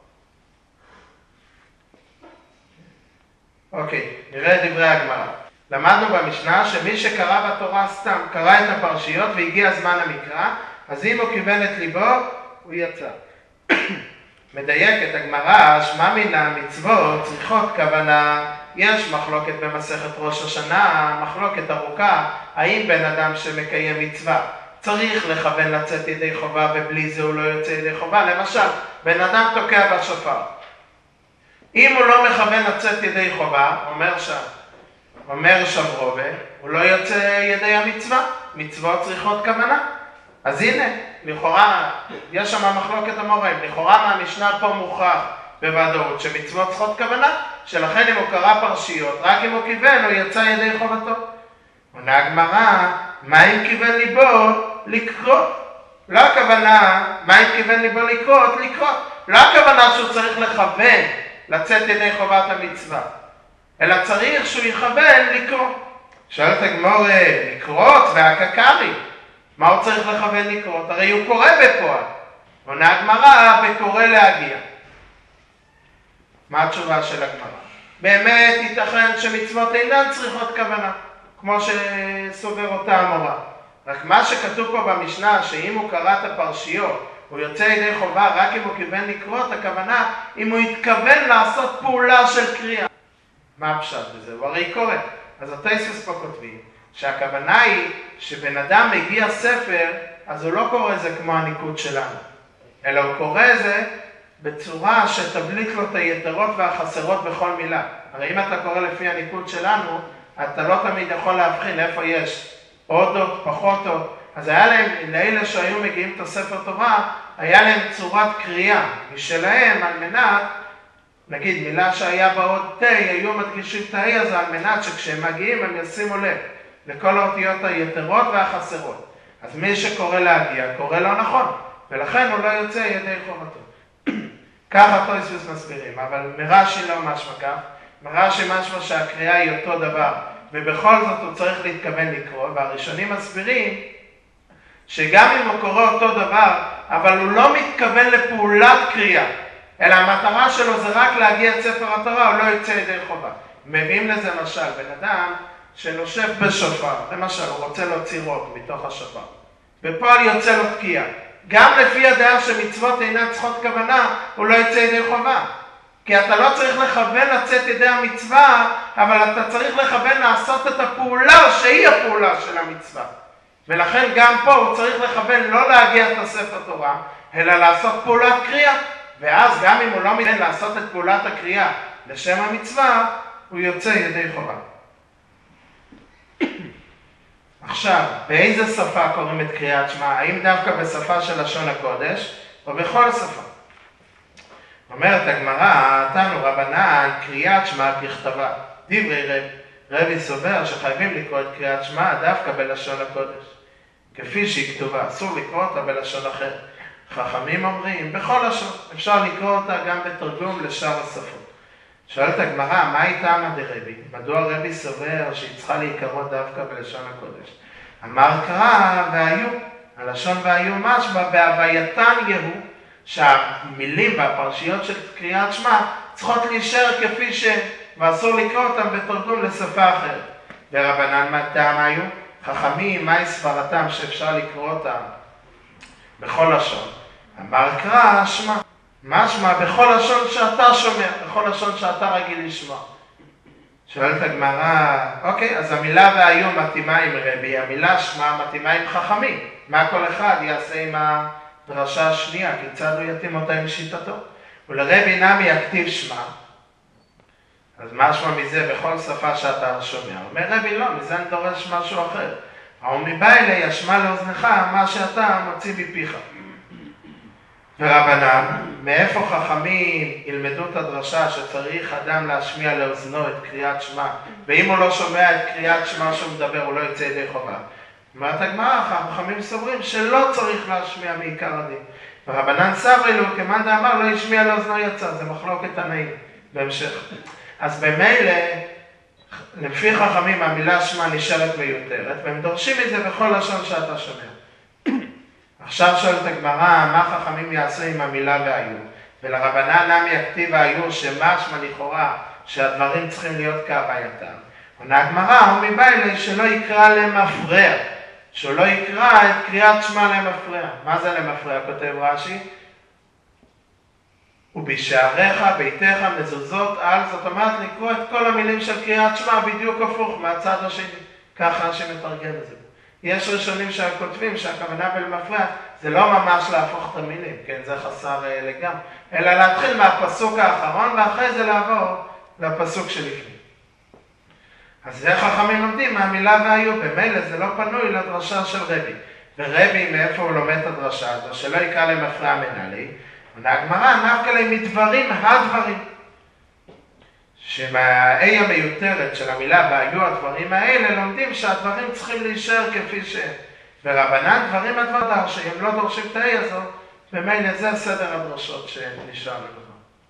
אוקיי, נראה את דברי הגמרא. למדנו במשנה שמי שקרא בתורה סתם, קרא את הפרשיות והגיע זמן המקרא, אז אם הוא כיוון את ליבו, הוא יצא. מדייקת הגמרא, שמע מן המצוות צריכות כוונה. יש מחלוקת במסכת ראש השנה, מחלוקת ארוכה, האם בן אדם שמקיים מצווה צריך לכוון לצאת ידי חובה ובלי זה הוא לא יוצא ידי חובה. למשל, בן אדם תוקע בשופר. אם הוא לא מכוון לצאת ידי חובה, אומר שם, אומר שם רובה, הוא לא יוצא ידי המצווה, מצוות צריכות כוונה. אז הנה, לכאורה, יש שם מחלוקת המוראים, לכאורה מהמשנה פה מוכרח בוודאות שמצוות צריכות כוונה, שלכן אם הוא קרא פרשיות, רק אם הוא כיוון, הוא יצא ידי חובתו. עונה הגמרא, מה אם כיוון ליבו? לקרות. לא הכוונה, מה אם כיוון ליבו לקרות? לקרות. לא הכוונה שהוא צריך לכוון לצאת ידי חובת המצווה, אלא צריך שהוא יכוון לקרוא. שואלת הגמרא, לקרות והקקרי, מה הוא צריך לכוון לקרות? הרי הוא קורא בפועל. עונה הגמרא, וקורא להגיע. מה התשובה של הגמרא? באמת ייתכן שמצוות אינן צריכות כוונה, כמו שסובר אותה המורה. רק מה שכתוב פה במשנה, שאם הוא קרא את הפרשיות, הוא יוצא ידי חובה רק אם הוא כיוון לקרוא את הכוונה, אם הוא התכוון לעשות פעולה של קריאה. מה הפשט בזה? הוא הרי קורא. אז התוספות פה כותבים שהכוונה היא שבן אדם מגיע ספר, אז הוא לא קורא זה כמו הניקוד שלנו, אלא הוא קורא זה בצורה שתבליט לו את היתרות והחסרות בכל מילה. הרי אם אתה קורא לפי הניקוד שלנו, אתה לא תמיד יכול להבחין איפה יש עוד עוד, פחות עוד. אז היה להם, לאלה שהיו מגיעים את הספר תורה, היה להם צורת קריאה משלהם על מנת, נגיד מילה שהיה בעוד תה, היו מדגישים את ההי הזה על מנת שכשהם מגיעים הם ישימו לב לכל האותיות היתרות והחסרות. אז מי שקורא להגיע, קורא לא נכון, ולכן הוא לא יוצא ידי חובתו. ככה תוספות מסבירים, אבל מרש"י לא משמע כך. מרש"י משמע שהקריאה היא אותו דבר, ובכל זאת הוא צריך להתכוון לקרוא, והראשונים מסבירים שגם אם הוא קורא אותו דבר, אבל הוא לא מתכוון לפעולת קריאה, אלא המטרה שלו זה רק להגיע את ספר התורה, הוא לא יוצא ידי חובה. מביאים לזה משל, בן אדם שנושף בשופר, למשל הוא רוצה להוציא רוק מתוך השופר, בפועל יוצא לו תקיעה. גם לפי הדעה שמצוות אינן צריכות כוונה, הוא לא יוצא ידי חובה. כי אתה לא צריך לכוון לצאת ידי המצווה, אבל אתה צריך לכוון לעשות את הפעולה שהיא הפעולה של המצווה. ולכן גם פה הוא צריך לכוון לא להגיע את הספר תורה, אלא לעשות פעולת קריאה. ואז גם אם הוא לא מתכוון לעשות את פעולת הקריאה לשם המצווה, הוא יוצא ידי חובה. עכשיו, באיזה שפה קוראים את קריאת שמע? האם דווקא בשפה של לשון הקודש, או בכל שפה? אומרת הגמרא, תנו רבנן, קריאת שמע ככתבה. דברי רב, רבי סובר שחייבים לקרוא את קריאת שמע דווקא בלשון הקודש, כפי שהיא כתובה, אסור לקרוא אותה בלשון אחר. חכמים אומרים, בכל לשון, אפשר לקרוא אותה גם בתרגום לשאר השפות. שואלת הגמרא, מה איתה דרבי? מדוע רבי סובר שהיא צריכה להיקרוא דווקא בלשון הקודש? אמר קרא והיו, הלשון והיו משמע, בהווייתן יהו, שהמילים והפרשיות של קריאת שמע צריכות להישאר כפי ש... ואסור לקרוא אותם בתרגום לשפה אחרת. ורבנן מה טעם היו? חכמים, מהי סברתם שאפשר לקרוא אותם בכל לשון? אמר קרא, שמע. משמע בכל לשון שאתה שומע, בכל לשון שאתה רגיל לשמוע. שואלת הגמרא, אוקיי, אז המילה והיו מתאימה עם רבי, המילה שמע מתאימה עם חכמים. מה כל אחד יעשה עם הדרשה השנייה? כיצד הוא יתאים אותה עם שיטתו? ולרבי נמי יכתיב שמע. אז משמע מזה בכל שפה שאתה שומע. אומר רבי לא, מזה אני דורש משהו אחר. או מבעילה ישמע לאוזנך מה שאתה מוציא מפיך. ורבנן, מאיפה חכמים ילמדו את הדרשה שצריך אדם להשמיע לאוזנו את קריאת שמע, ואם הוא לא שומע את קריאת שמע שהוא מדבר הוא לא יצא ידי חובה. אומרת הגמרא, חכמים סוברים שלא צריך להשמיע מעיקר הדין. ורבנן סברי לו, כמאן דאמר, לא ישמיע לאוזנו יצא, זה מחלוקת תנאים בהמשך. אז במילא, לפי חכמים המילה שמע נשארת מיותרת, והם דורשים את זה בכל לשון שאתה שומע. עכשיו שואלת הגמרא, מה חכמים יעשו עם המילה והיו? ולרבנן נמי יכתיב והיו שמשמע לכאורה שהדברים צריכים להיות כהווייתם. עונה הגמרא, הוא מבעילה שלא יקרא למפרע, שהוא לא יקרא את קריאת שמע למפרע. מה זה למפרע? כותב רש"י, ובשעריך, ביתך, מזוזות על, זאת אומרת לקרוא את כל המילים של קריאת שמע בדיוק הפוך מהצד השני. ככה שמתרגם את זה. יש ראשונים שכותבים שהכוונה בלמפרע זה לא ממש להפוך את המילים, כן, זה חסר לגמרי, אלא להתחיל מהפסוק האחרון ואחרי זה לעבור לפסוק שלפני. אז איך חכמים לומדים מהמילה והיו? במילא זה לא פנוי לדרשה של רבי. ורבי, מאיפה הוא לומד את הדרשה הזו? שלא יקרא למפרע מנהלי. והגמרא נפקא להם מדברים הדברים. שמהאי המיותרת של המילה והיו הדברים האלה, לומדים שהדברים צריכים להישאר כפי שהם. ורבנן דברים הדבר שהם לא דורשים את האי הזו, ומילא זה סדר הדרשות שנשאר לנו.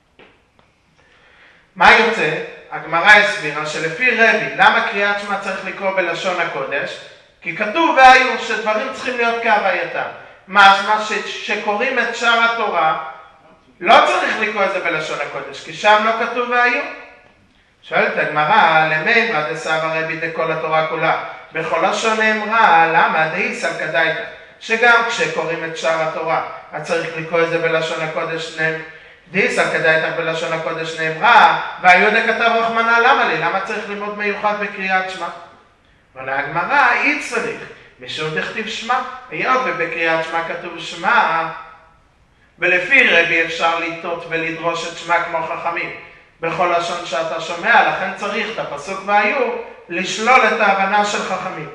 מה יוצא? הגמרא הסבירה שלפי רבי, למה קריאת שמע צריך לקרוא בלשון הקודש? כי כתוב והיו שדברים צריכים להיות כהווייתם. משמע שקוראים את שאר התורה, לא צריך לקרוא את זה בלשון הקודש, כי שם לא כתוב והיו. שואלת הגמרא, למימרא דסבר רבי דכל התורה כולה, בכל לשון נאמרה, למה דאיסא כדאיתא, שגם כשקוראים את שאר התורה, אז צריך לקרוא את זה בלשון הקודש, דאיסא כדאיתא בלשון הקודש נאמרה, והיהודה כתב רחמנא למה לי, למה צריך ללמוד מיוחד בקריאת שמע? עונה הגמרא, אי צריך, משום דכתיב שמע, היות ובקריאת שמע כתוב שמע, ולפי רבי אפשר לטעות ולדרוש את שמע כמו חכמים. בכל לשון שאתה שומע, לכן צריך את הפסוק והיו, לשלול את ההבנה של חכמים.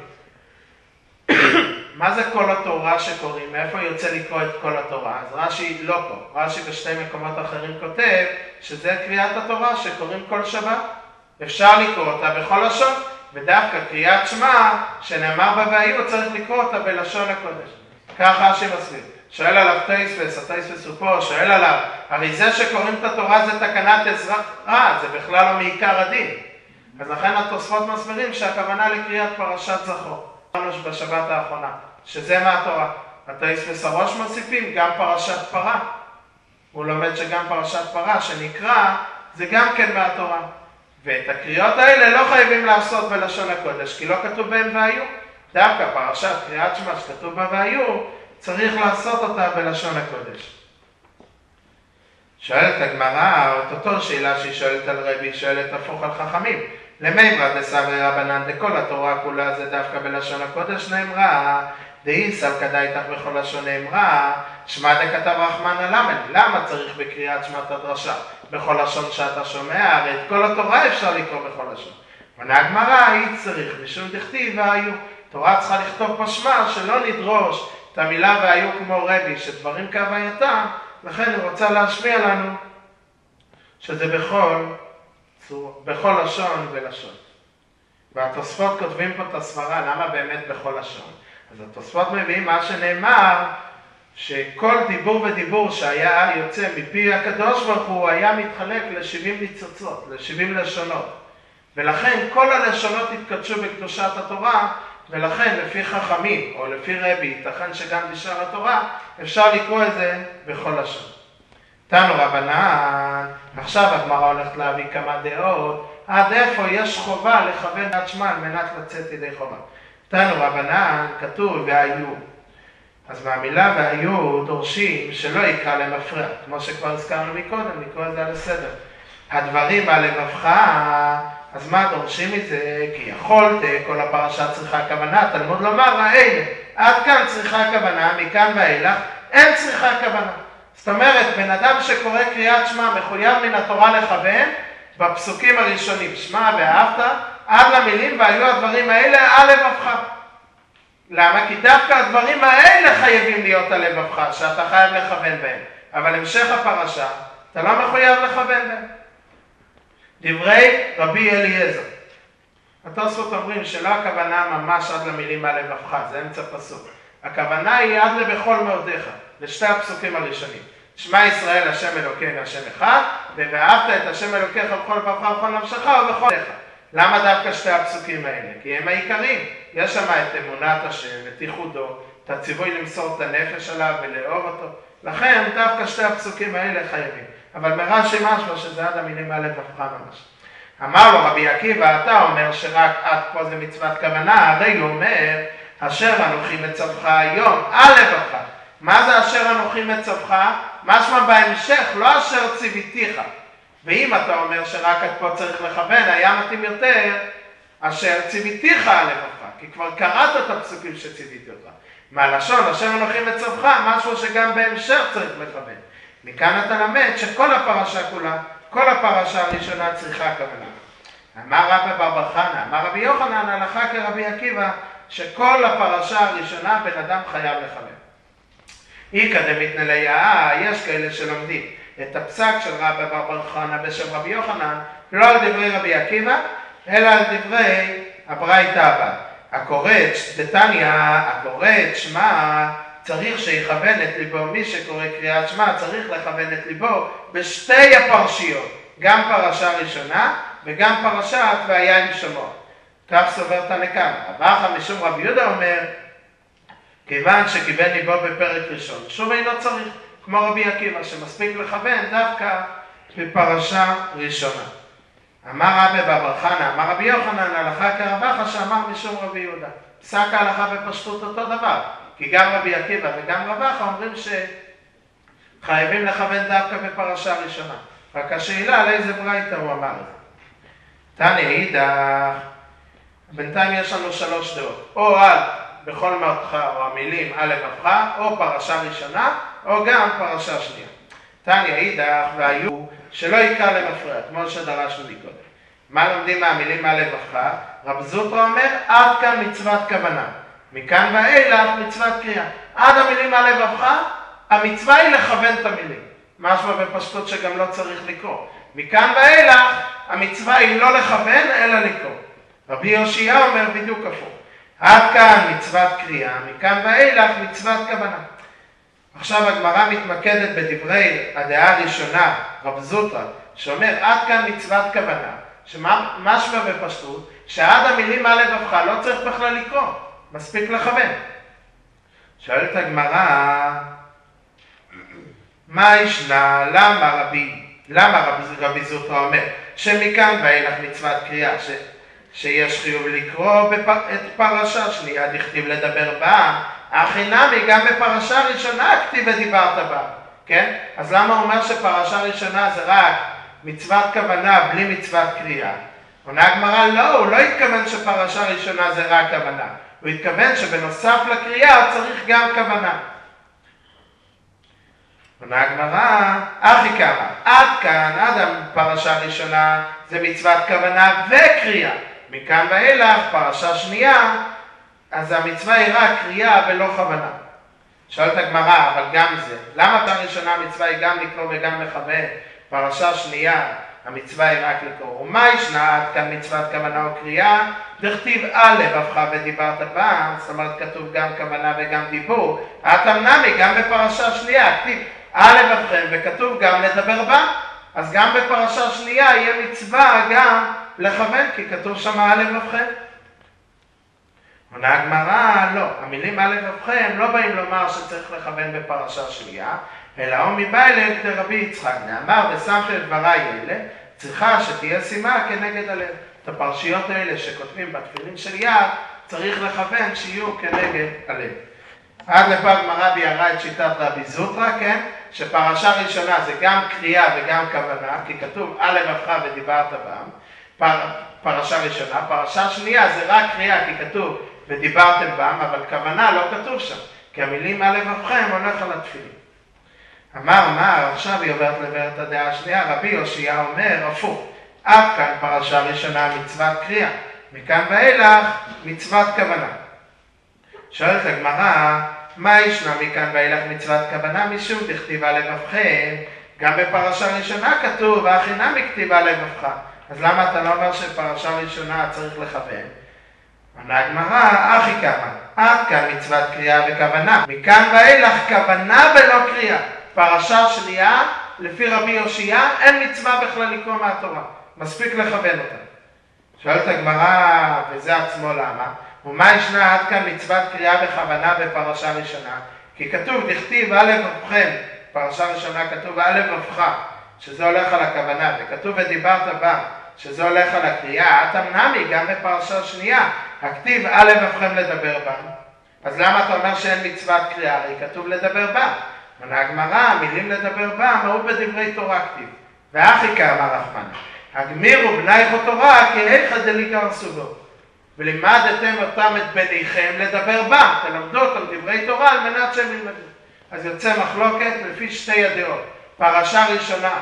מה זה כל התורה שקוראים? מאיפה יוצא לקרוא את כל התורה? אז רש"י לא פה. רש"י בשתי מקומות אחרים כותב שזה קריאת התורה שקוראים כל שבת. אפשר לקרוא אותה בכל לשון, ודווקא קריאת שמע שנאמר בה והיו צריך לקרוא אותה בלשון הקודש. ככה רש"י מסביר. שואל עליו תוספות, התוספות הוא פה, שואל עליו, הרי זה שקוראים את התורה זה תקנת עזרא, זה בכלל לא מעיקר הדין. אז לכן התוספות מסבירים שהכוונה לקריאת פרשת זכור. בשבת האחרונה, שזה מהתורה. התוספות הראש מוסיפים גם פרשת פרה. הוא לומד שגם פרשת פרה שנקרא, זה גם כן מהתורה. ואת הקריאות האלה לא חייבים לעשות בלשון הקודש, כי לא כתוב בהם והיו. דווקא פרשת קריאת שמע שכתוב בה והיו, צריך לעשות אותה בלשון הקודש. שואלת הגמרא, את אותו שאלה שהיא שואלת על רבי, שואלת הפוך על חכמים. למימרא דסברי רבנן דכל התורה כולה זה דווקא בלשון הקודש נאמרה, דאיסא כדאיתך בכל לשון נאמרה, שמע דכתב רחמנא למה לי, למה צריך בקריאת שמע את הדרשה? בכל לשון שאתה שומע, הרי את כל התורה אפשר לקרוא בכל לשון. עונה הגמרא, היא צריך, משום דכתיב והיו. תורה צריכה לכתוב משמע שלא נדרוש את המילה והיו כמו רבי, שדברים כהווייתם, לכן היא רוצה להשמיע לנו שזה בכל, בכל לשון ולשון. והתוספות כותבים פה את הסברה, למה באמת בכל לשון? אז התוספות מביאים מה שנאמר, שכל דיבור ודיבור שהיה יוצא מפי הקדוש ברוך הוא היה מתחלק ל-שבעים ניצוצות, ל-שבעים לשונות. ולכן כל הלשונות התקדשו בקדושת התורה, ולכן לפי חכמים או לפי רבי, ייתכן שגם בשאר התורה, אפשר לקרוא את זה בכל לשון. תנו רבנן, עכשיו הגמרא הולכת להביא כמה דעות, עד איפה יש חובה לכוון יד שמע על מנת לצאת ידי חובה. תנו רבנן, כתוב והיו. אז מהמילה והיו דורשים שלא יקרא למפרע, כמו שכבר הזכרנו מקודם, לקרוא את זה על הסדר. הדברים הלבבך, אז מה דורשים מזה? כי יכולת, כל הפרשה צריכה כוונה, תלמוד לומר, האלה, עד כאן צריכה כוונה, מכאן ואילך, אין צריכה כוונה. זאת אומרת, בן אדם שקורא קריאת שמע מחויב מן התורה לכוון, בפסוקים הראשונים, שמע ואהבת, עד למילים, והיו הדברים האלה על לבבך. למה? כי דווקא הדברים האלה חייבים להיות על לבבך, שאתה חייב לכוון בהם. אבל המשך הפרשה, אתה לא מחויב לכוון בהם. דברי רבי אליעזר. התוספות אומרים שלא הכוונה ממש עד למילים על לבבך, זה אמצע פסוק. הכוונה היא עד לבכל מאודיך, לשתי הפסוקים הראשונים. שמע ישראל השם אלוקינו השם אחד, ואהבת את השם אלוקיך בכל לבבך ובכל נפשך ובכל לך. למה דווקא שתי הפסוקים האלה? כי הם העיקרים. יש שם את אמונת השם, את ייחודו, את הציווי למסור את הנפש עליו ולאהוב אותו. לכן דווקא שתי הפסוקים האלה חייבים. אבל מרש"י משמע שזה עד המילים על לבבך ממש. אמר לו רבי עקיבא, אתה אומר שרק עד פה זה מצוות כוונה, הרי הוא אומר, אשר אנוכי מצווך היום, על לבבך. מה זה אשר אנוכי מצווך? משמע בהמשך, לא אשר ציוויתיך. ואם אתה אומר שרק עד פה צריך לכוון, היה מתאים יותר, אשר ציוויתיך על לבבך, כי כבר קראת את הפסוקים שציוויתי אותך. מהלשון, אשר אנוכי מצווך, משהו שגם בהמשך צריך לכוון. מכאן אתה למד שכל הפרשה כולה, כל הפרשה הראשונה צריכה כוונה. אמר רבי בר בר חנא, אמר רבי יוחנן, הלכה כרבי עקיבא, שכל הפרשה הראשונה בן אדם חייב לכוון. אי קדמית נליה, יש כאלה שלומדים את הפסק של רבי בר בר חנא בשם רבי יוחנן, לא על דברי רבי עקיבא, אלא על דברי הברייתא הבא. הקוראת, דתניא, הקוראת, שמע, צריך שיכוון את ליבו, מי שקורא קריאת שמע צריך לכוון את ליבו בשתי הפרשיות, גם פרשה ראשונה וגם פרשת והיה עם שמוע. כך סובר תנא קמא. רבא משום רבי יהודה אומר, כיוון שכיוון ליבו בפרק ראשון, שוב אינו צריך, כמו רבי עקיבא, שמספיק לכוון דווקא בפרשה ראשונה. אמר רבי בר חנא, אמר רבי יוחנן, הלכה כרבך שאמר משום רבי יהודה. פסק ההלכה בפשטות אותו דבר. כי גם רבי עקיבא וגם רבך אומרים שחייבים לכוון דווקא בפרשה ראשונה. רק השאלה על איזה ברייתא הוא אמר את זה. תניא אידך, בינתיים יש לנו שלוש דעות. או על בכל מאודך או המילים על לבבך, או פרשה ראשונה, או גם פרשה שנייה. תניא אידך והיו שלא יקרא למפרע, כמו שדרשנו מקודם. מה לומדים מהמילים על לבבך? רב זוטרא אומר, עד כאן מצוות כוונה. מכאן ואילך מצוות קריאה. עד המילים על לבבך, המצווה היא לכוון את המילים. משמע בפשטות שגם לא צריך לקרוא. מכאן ואילך, המצווה היא לא לכוון, אלא לקרוא. רבי יושיע אומר בדיוק הפוך. עד כאן מצוות קריאה, מכאן ואילך מצוות כוונה. עכשיו הגמרא מתמקדת בדברי הדעה הראשונה, רב זוטרא, שאומר עד כאן מצוות כוונה, שמשמע בפשטות, שעד המילים על לבבך לא צריך בכלל לקרוא. מספיק לכוון. שואלת הגמרא, מה ישנה, למה רבי, למה רבי, רבי זוטרא אומר, שמכאן ואילך מצוות קריאה, ש, שיש חיוב לקרוא בפ, את פרשה שנייה, דכתיב לדבר בה, הכי נמי גם בפרשה ראשונה כתיב ודיברת בה, כן? אז למה הוא אומר שפרשה ראשונה זה רק מצוות כוונה בלי מצוות קריאה? עונה הגמרא, לא, הוא לא התכוון שפרשה ראשונה זה רק כוונה. הוא התכוון שבנוסף לקריאה צריך גם כוונה. עונה הגמרא, אחי כמה, עד כאן, עד הפרשה הראשונה, זה מצוות כוונה וקריאה. מכאן ואילך, פרשה שנייה, אז המצווה היא רק קריאה ולא כוונה. שואלת הגמרא, אבל גם זה, למה פרשה ראשונה המצווה היא גם לקרוא וגם לכוון? פרשה שנייה המצווה היא רק לקרוא. ומה ישנה עד כאן מצוות כוונה או קריאה? דכתיב א' אבך ודיברת בם, זאת אומרת כתוב גם כוונה וגם דיבור. האטם נמי, גם בפרשה שנייה, כתיב א' אבכם וכתוב גם לדבר בם. אז גם בפרשה שנייה יהיה מצווה גם לכוון, כי כתוב שם א' אבכם. עונה הגמרא, לא, המילים א' אבכם לא באים לומר שצריך לכוון בפרשה שנייה, אלא הוא מבא אליהם כרבי יצחק, נאמר ושמתי את דבריי אלה, צריכה שתהיה סימה כנגד הלב. את הפרשיות האלה שכותבים בתפילין של יד, צריך לכוון שיהיו כנגד הלב. עד לפה הגמרא ביארה את שיטת רבי זוטרא, כן? שפרשה ראשונה זה גם קריאה וגם כוונה, כי כתוב א' אבך ודיברת בם, פר, פרשה ראשונה, פרשה שנייה זה רק קריאה, כי כתוב ודיברתם בם, אבל כוונה לא כתוב שם, כי המילים א' אבכם הולך על התפילין. אמר מה, עכשיו היא עוברת לבאר את הדעה השנייה, רבי יושיע אומר, הפוך, עד כאן פרשה ראשונה מצוות קריאה, מכאן ואילך מצוות כוונה. שואלת הגמרא, מה ישנה מכאן ואילך מצוות כוונה? משום דכתיבה לבבכם, גם בפרשה ראשונה כתוב, והחינם כתיבה לבבך. אז למה אתה לא אומר שפרשה ראשונה צריך לכוון? עונה הגמרא, אחי כמה, עד כאן מצוות קריאה וכוונה. מכאן ואילך כוונה ולא קריאה. פרשה שנייה, לפי רבי יושיע, אין מצווה בכלל לקרוא מהתורה. מספיק לכוון אותה. שואלת הגמרא, וזה עצמו למה? ומה ישנה עד כאן מצוות קריאה וכוונה בפרשה ראשונה? כי כתוב, דכתיב א' אבכם, פרשה ראשונה כתוב א' אבך, שזה הולך על הכוונה, וכתוב ודיברת בה, שזה הולך על הקריאה, אטם נמי, גם בפרשה שנייה, הכתיב א' אבכם לדבר בה. אז למה אתה אומר שאין מצוות קריאה? הרי כתוב לדבר בה. עונה הגמרא, המילים לדבר בה, מהו בדברי תורה כתיב. ואחיקה אמר רחמנא, הגמירו בנייך תורה כאיכא דליגר סודו. ולימדתם אותם את בניכם לדבר בה, תלמדו אותם דברי תורה על מנת שהם ילמדו. אז יוצא מחלוקת לפי שתי הדעות. פרשה ראשונה,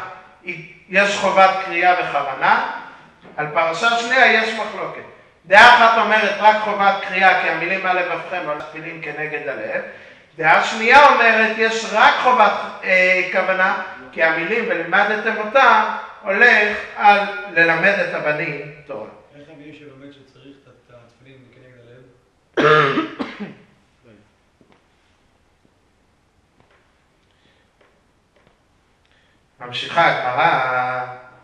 יש חובת קריאה וכוונה, על פרשה שנייה יש מחלוקת. דעה אחת אומרת רק חובת קריאה, כי המילים א' אבכם לא תפילין כנגד הלב. דעה שנייה אומרת יש רק חובת אה, כוונה, כי המילים ולימדתם אותם הולך על ללמד את הבנים תורה. איך המילים שלומד שצריך את התפילין כנגד הלב? ממשיכה הגמרא.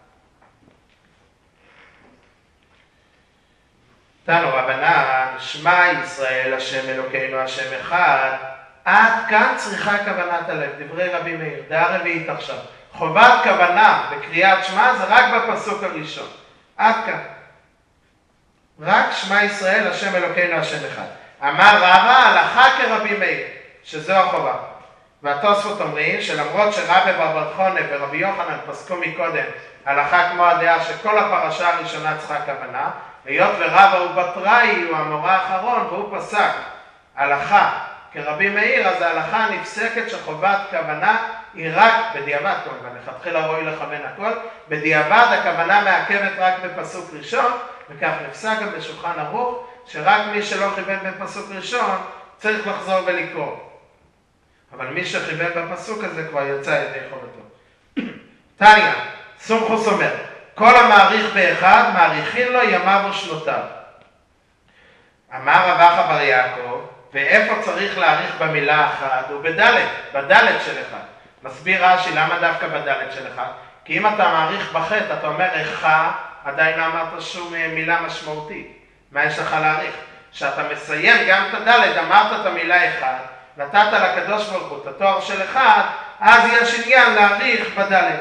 תנו רבנן, שמע ישראל השם אלוקינו השם אחד, עד כאן צריכה כוונת הלב, דברי רבי מאיר, דעה רביעית עכשיו. חובת כוונה בקריאת שמע זה רק בפסוק הראשון, עד כאן. רק שמע ישראל השם אלוקינו השם אחד. אמר רבא, הלכה כרבי מאיר, שזו החובה. והתוספות אומרים שלמרות שרבי בר חונה ורבי יוחנן פסקו מקודם הלכה כמו הדעה שכל הפרשה הראשונה צריכה כוונה, היות ורבא הוא בתראי, הוא המורה האחרון, והוא פסק הלכה כרבי מאיר, אז ההלכה הנפסקת שחובת כוונה היא רק בדיעבד, כמובן, לכתחילה ראוי לכוון הכל, בדיעבד הכוונה מעכבת רק בפסוק ראשון, וכך נפסק גם בשולחן ערוך, שרק מי שלא כיוון בפסוק ראשון צריך לחזור ולקרוא. אבל מי שכיוון בפסוק הזה כבר יצא ידי חובתו. תניא, סומכוס אומר, כל המעריך באחד, מעריכין לו ימיו ושנותיו. אמר רב אחא בר יעקב, ואיפה צריך להעריך במילה אחת? הוא בדלת, בדלת של אחד. מסביר רש"י למה דווקא בדלת של אחד? כי אם אתה מעריך בחטא, אתה אומר איכה, עדיין לא אמרת שום מילה משמעותית. מה יש לך להעריך? כשאתה מסיים גם את הדלת, אמרת את המילה אחד, נתת לקדוש ברוך הוא את התואר של אחד, אז יש עניין להעריך בדלת.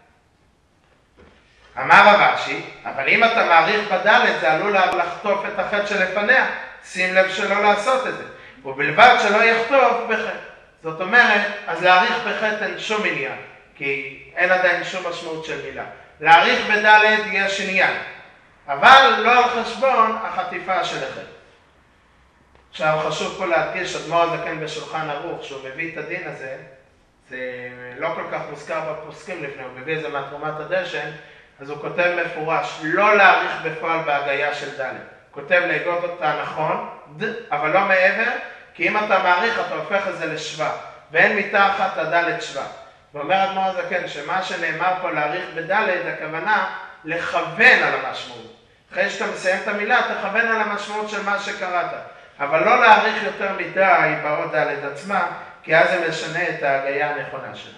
אמר רב אשי, אבל אם אתה מעריך בדלת, זה עלול לחטוף את החטא שלפניה. שים לב שלא לעשות את זה. ובלבד שלא יחטוף בחטא. זאת אומרת, אז להעריך בחטא אין שום עניין, כי אין עדיין שום משמעות של מילה. להעריך בדלת יש עניין, אבל לא על חשבון החטיפה של החטא. עכשיו חשוב פה להדגיש, אדמו"ר הזקן בשולחן ערוך, שהוא מביא את הדין הזה, זה לא כל כך מוזכר בפוסקים לפני, הוא מביא את זה מהתרומת הדשן, אז הוא כותב מפורש, לא להעריך בפועל בהגייה של ד'. כותב להגות אותה נכון, אבל לא מעבר, כי אם אתה מעריך אתה הופך את זה לשווה, ואין מתחת הדלת שווה. ואומר אדמו"ר הזקן שמה שנאמר פה להאריך בדלת, הכוונה לכוון על המשמעות. אחרי שאתה מסיים את המילה, תכוון על המשמעות של מה שקראת. אבל לא להאריך יותר מדי באות דלת עצמה, כי אז זה משנה את ההגייה הנכונה שלה.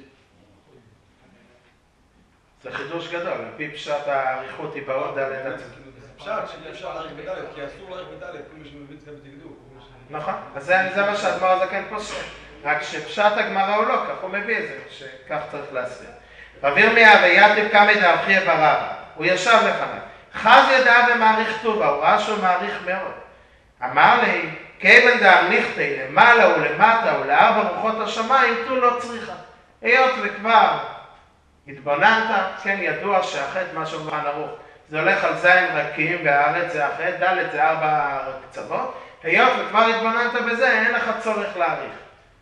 זה חידוש גדול, על פי פשט האריכות היא באות דלת עצמה. פשט שאפשר להאריך בדלת, כי אסור להאריך בדלת, כל מי שמבין את זה בדקדוק. נכון, אז זה מה שהאדמו"ר הזקן פוסק. רק שפשט הגמרא הוא לא כך, הוא מביא את זה, שכך צריך להסביר. רב ירמיה ויתיב קמא דארכיה ברבא, הוא ישב לפניו. חז ידע ומעריך טובה, הוא ראה שהוא מעריך מאוד. אמר לי, כיוון דאמליכתי למעלה ולמטה ולארבע רוחות השמיים, תו לא צריכה. היות וכבר התבוננת, כן ידוע שהחטא משהו בן ערוך. זה הולך על זין רכים והארץ זה החטא, דלת זה ארבע קצוות. היות וכבר התבוננת בזה, אין לך צורך להאריך.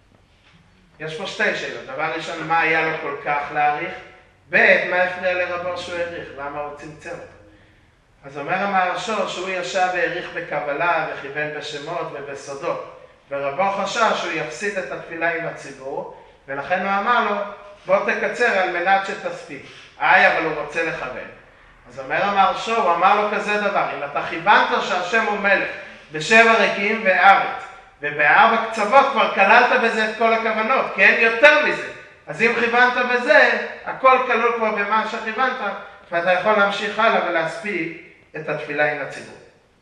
יש פה שתי שאלות. דבר ראשון, מה היה לו כל כך להאריך? ב', מה הפריע לרבו שהוא העריך? למה הוא צמצם אותו? אז אומר המהרש"א שהוא ישב והעריך בקבלה וכיוון בשמות ובסודות. ורבו חשש שהוא יפסיד את התפילה עם הציבור, ולכן הוא אמר לו, בוא תקצר על מנת שתספיק. איי, אבל הוא רוצה לכוון. אז אומר המהרש"א, הוא אמר לו כזה דבר, אם אתה כיוונת שהשם הוא מלך בשבע ריקים וארץ, ובארבע קצוות כבר כללת בזה את כל הכוונות, כי אין יותר מזה. אז אם כיוונת בזה, הכל כלול כבר במה שכיוונת, ואתה יכול להמשיך הלאה ולהספיק את התפילה עם הציבור.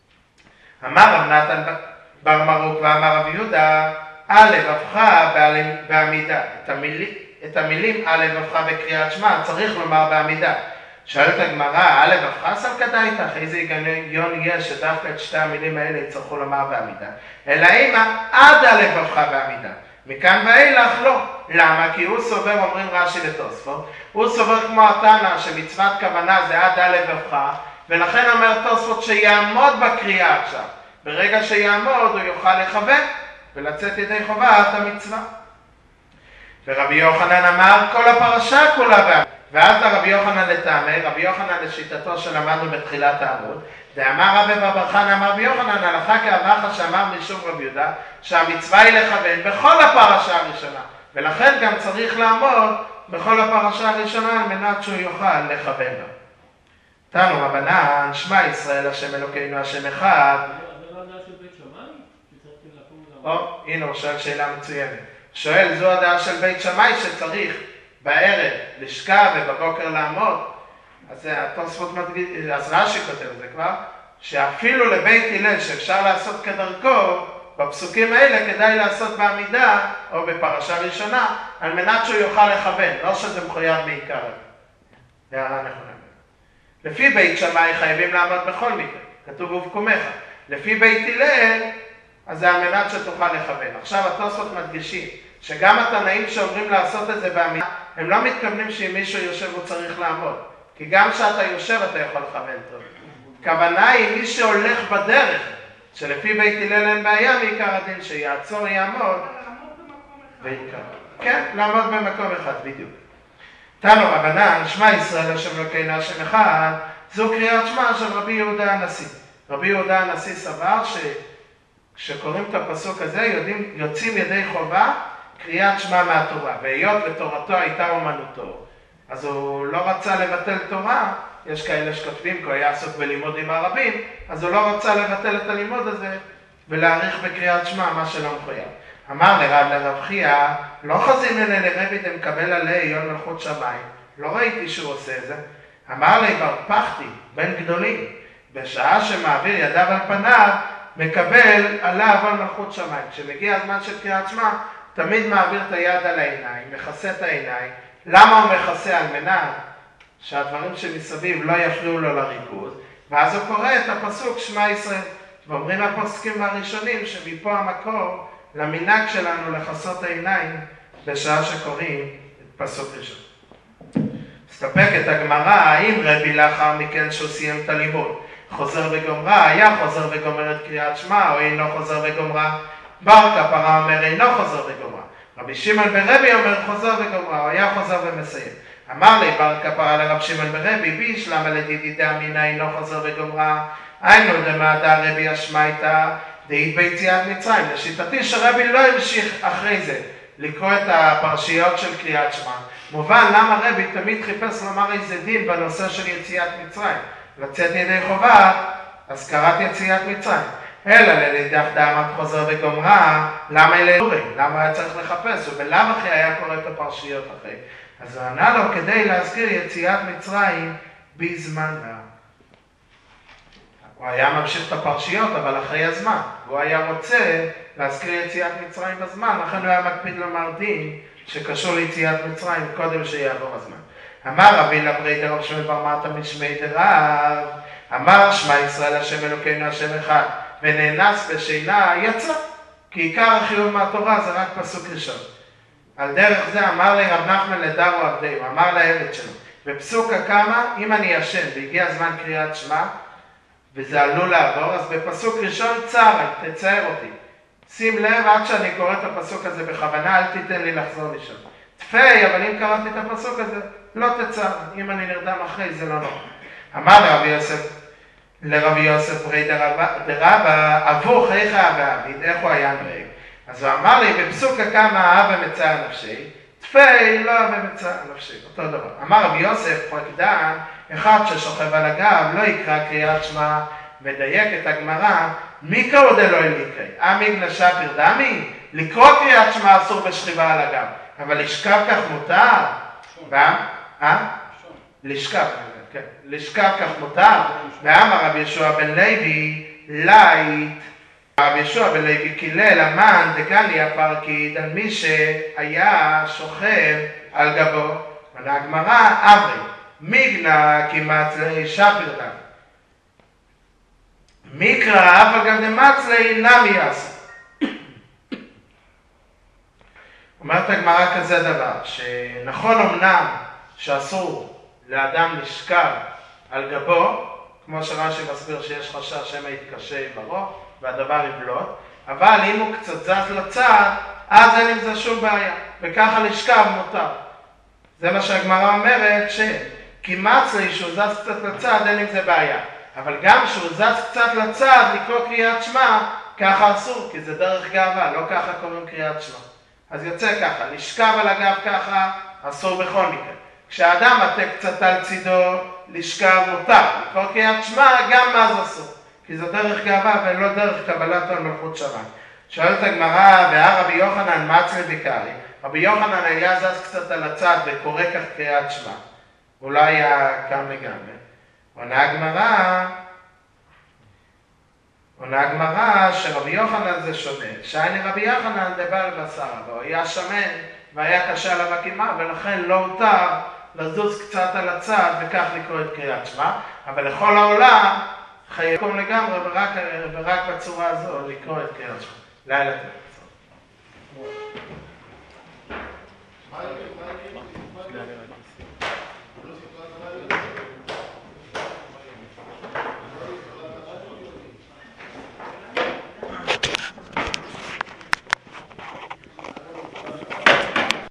אמר רב נתן בר מרוק ואמר רב יהודה, א' הפכה בעמידה. את המילים, את המילים א' הפכה בקריאת שמע צריך לומר בעמידה. שואלת הגמרא, א' הפכה סלקא דאיתך, איזה היגיון יש שדווקא את שתי המילים האלה יצטרכו לומר בעמידה. אלא אימא עד א' הפכה בעמידה. מכאן ואילך לא. למה? כי הוא סובר, אומרים רש"י ותוספות, הוא סובר כמו התנא שמצוות כוונה זה עד א' הפכה, ולכן אומר תוספות שיעמוד בקריאה עכשיו. ברגע שיעמוד הוא יוכל לכוון ולצאת ידי חובת המצווה. ורבי יוחנן אמר כל הפרשה כולה בעמידה. ואז רבי יוחנן לטעמי, רבי יוחנן לשיטתו שלמדנו בתחילת העמוד, ואמר רבי בר חנא אמר רבי יוחנן, הלכה כהלכה שאמר משום רבי יהודה, שהמצווה היא לכוון בכל הפרשה הראשונה, ולכן גם צריך לעמוד בכל הפרשה הראשונה על מנת שהוא יוכל לכוון בה. תנו רבנן, שמע ישראל השם אלוקינו השם אחד. זה לא הדעה של בית שמאי? שצריכים לקום לעמוד? או, הנה הוא שואל שאלה מצוינת. שואל, זו הדעה של בית שמאי שצריך בערב לשכב ובבוקר לעמוד. אז התוספות מדגיש, אז רש"י כותב את זה כבר, שאפילו לבית הלל שאפשר לעשות כדרכו, בפסוקים האלה כדאי לעשות בעמידה או בפרשה ראשונה, על מנת שהוא יוכל לכוון, לא שזה מחויב בעיקר. הערה נכונה. לפי בית שמאי חייבים לעמוד בכל מקרה, כתוב ובקומך. לפי בית הלל, אז זה על מנת שתוכל לכוון. עכשיו התוספות מדגישים, שגם התנאים שאומרים לעשות את זה בעמידה, הם לא מתכוונים שאם מישהו יושב הוא צריך לעמוד. כי גם כשאתה יושב אתה יכול לכוון טוב. הכוונה היא מי שהולך בדרך, שלפי בית הלל אין בעיה מעיקר הדין, שיעצור יעמוד. לעמוד במקום אחד. ועיקר. כן, לעמוד במקום אחד, בדיוק. תנו רבנן, שמע ישראל השם אלוקינו השם אחד, זו קריאת שמע של רבי יהודה הנשיא. רבי יהודה הנשיא סבר שכשקוראים את הפסוק הזה, יודעים, יוצאים ידי חובה קריאת שמע מהתורה. והיות ותורתו הייתה אומנותו, אז הוא לא רצה לבטל תורה, יש כאלה שכותבים, כי הוא היה עסוק בלימודים הרבים, אז הוא לא רצה לבטל את הלימוד הזה ולהאריך בקריאת שמע, מה שלא מחויב. אמר לרב לרב חייא, לא חזין אלה לרבי דמקבל עלי עיון מלכות שמיים, לא ראיתי שהוא עושה את זה. אמר לי בר פחתי, בן גדולים, בשעה שמעביר ידיו על פניו, מקבל עליו על מלכות שמיים. כשמגיע הזמן של קריאת שמע, תמיד מעביר את היד על העיניים, מכסה את העיניים. למה הוא מכסה? על מנת שהדברים שמסביב לא יפריעו לו לריכוז, ואז הוא קורא את הפסוק שמע ישראל. ואומרים הפוסקים הראשונים שמפה המקור למנהג שלנו לכסות העיניים בשעה שקוראים את פסוק ראשון. מסתפקת הגמרא, האם רבי לאחר מכן שהוא סיים את הלימוד חוזר וגומרה, היה חוזר וגומר את קריאת שמע או אינו חוזר וגומרה? בר כפרה אומר אינו חוזר וגומרה. רבי שמעון ברבי אומר חוזר וגומרה, או היה חוזר ומסיים. אמר לי בר כפרה לרב שמעון ברבי, ביש למה לדידידה מינה אינו חוזר וגומרה? היינו דמעדה רבי השמייתא דאית ביציאת מצרים. לשיטתי שרבי לא המשיך אחרי זה לקרוא את הפרשיות של קריאת שמע. מובן למה רבי תמיד חיפש לומר איזה דין בנושא של יציאת מצרים. לצאת ידי חובה, הזכרת יציאת מצרים. אלא ללידך דאמת חוזר וגומרה, למה אלה דורים? למה היה צריך לחפש? ובלאו אחרי היה קורא את הפרשיות אחרי. אז הוא ענה לו כדי להזכיר יציאת מצרים בזמנה. הוא היה ממשיך את הפרשיות, אבל אחרי הזמן. הוא היה רוצה להזכיר יציאת מצרים בזמן, לכן הוא היה מקפיד לומר דין שקשור ליציאת מצרים קודם שיעבור הזמן. אמר רבי לברי דרב שמואל בר מרתא משמי דרב, אמר שמע ישראל השם אלוקינו השם אחד, ונאנס בשינה יצא, כי עיקר החיוב מהתורה זה רק פסוק ראשון. על דרך זה אמר לי רב נחמן לדרו עבדי, הוא אמר לילד שלו, בפסוק הקמה, אם אני ישן והגיע הזמן קריאת שמע, וזה עלול לעבור, אז בפסוק ראשון צר, תצייר אותי. שים לב, עד שאני קורא את הפסוק הזה בכוונה, אל תיתן לי לחזור לישון. תפי, אבל אם קראתי את הפסוק הזה, לא תצר. אם אני נרדם אחרי, זה לא נורא. אמר לרבי יוסף, לרבי יוסף ברי דרבא, אבו חייך ואביד, איך הוא היה נוהג? אז הוא אמר לי, בפסוק הקמה אהבה מצער נפשי, תפי, לא אהבה מצער נפשי, אותו דבר. אמר רבי יוסף, פרקדן, אחד ששוכב על הגב, לא יקרא קריאת שמע, מדייק את הגמרא, מי קרא דלוי לקרא? אמיג נשפר דמי? לקרוא קריאת שמע אסור בשכיבה על הגב, אבל לשכב כך מותר? אה? לשכב, כן. לשכב כך מותר? ואמר רבי יהושע בן לוי, לית, רבי יהושע בן לוי קילל, אמן דגני הפרקיד, על מי שהיה שוכב על גבו. עונה הגמרא, אמרי, מיגנה כמעט לשפר דמי. מקרא, אבל גם דמצלי נמי יעשו. אומרת הגמרא כזה דבר, שנכון אמנם שאסור לאדם לשכב על גבו, כמו שרש"י מסביר שיש חשש שמא יתקשה עברו, והדבר יבלוט, אבל אם הוא קצת זז לצד, אז אין עם זה שום בעיה, וככה לשכב מותר. זה מה שהגמרא אומרת, שכמעט שהוא זז קצת לצד, אין עם זה בעיה. אבל גם שהוא זז קצת לצד לקרוא קריאת שמע, ככה אסור, כי זה דרך גאווה, לא ככה קוראים קריאת שמע. אז יוצא ככה, לשכב על הגב ככה, אסור בכל מקרה. כשהאדם מטה קצת על צידו, לשכב מותר. לקרוא קריאת שמע, גם מה זה אסור. כי זה דרך גאווה ולא דרך קבלת עול מלכות שמיים. שואלת הגמרא, והיה רבי יוחנן מצלי ביקרי. רבי יוחנן היה זז קצת על הצד וקורא כך קריאת שמע. אולי היה קם לגמרי. עונה הגמרא, עונה הגמרא שרבי יוחנן זה שונה, שהייני רבי יוחנן דבר בשר, והוא היה שמן והיה קשה עליו הקימה, ולכן לא הותר לזוז קצת על הצד וכך לקרוא את קריאת שמע, אבל לכל העולם חייבים לגמרי ורק, ורק בצורה הזו לקרוא את קריאת שמע. לילה טוב.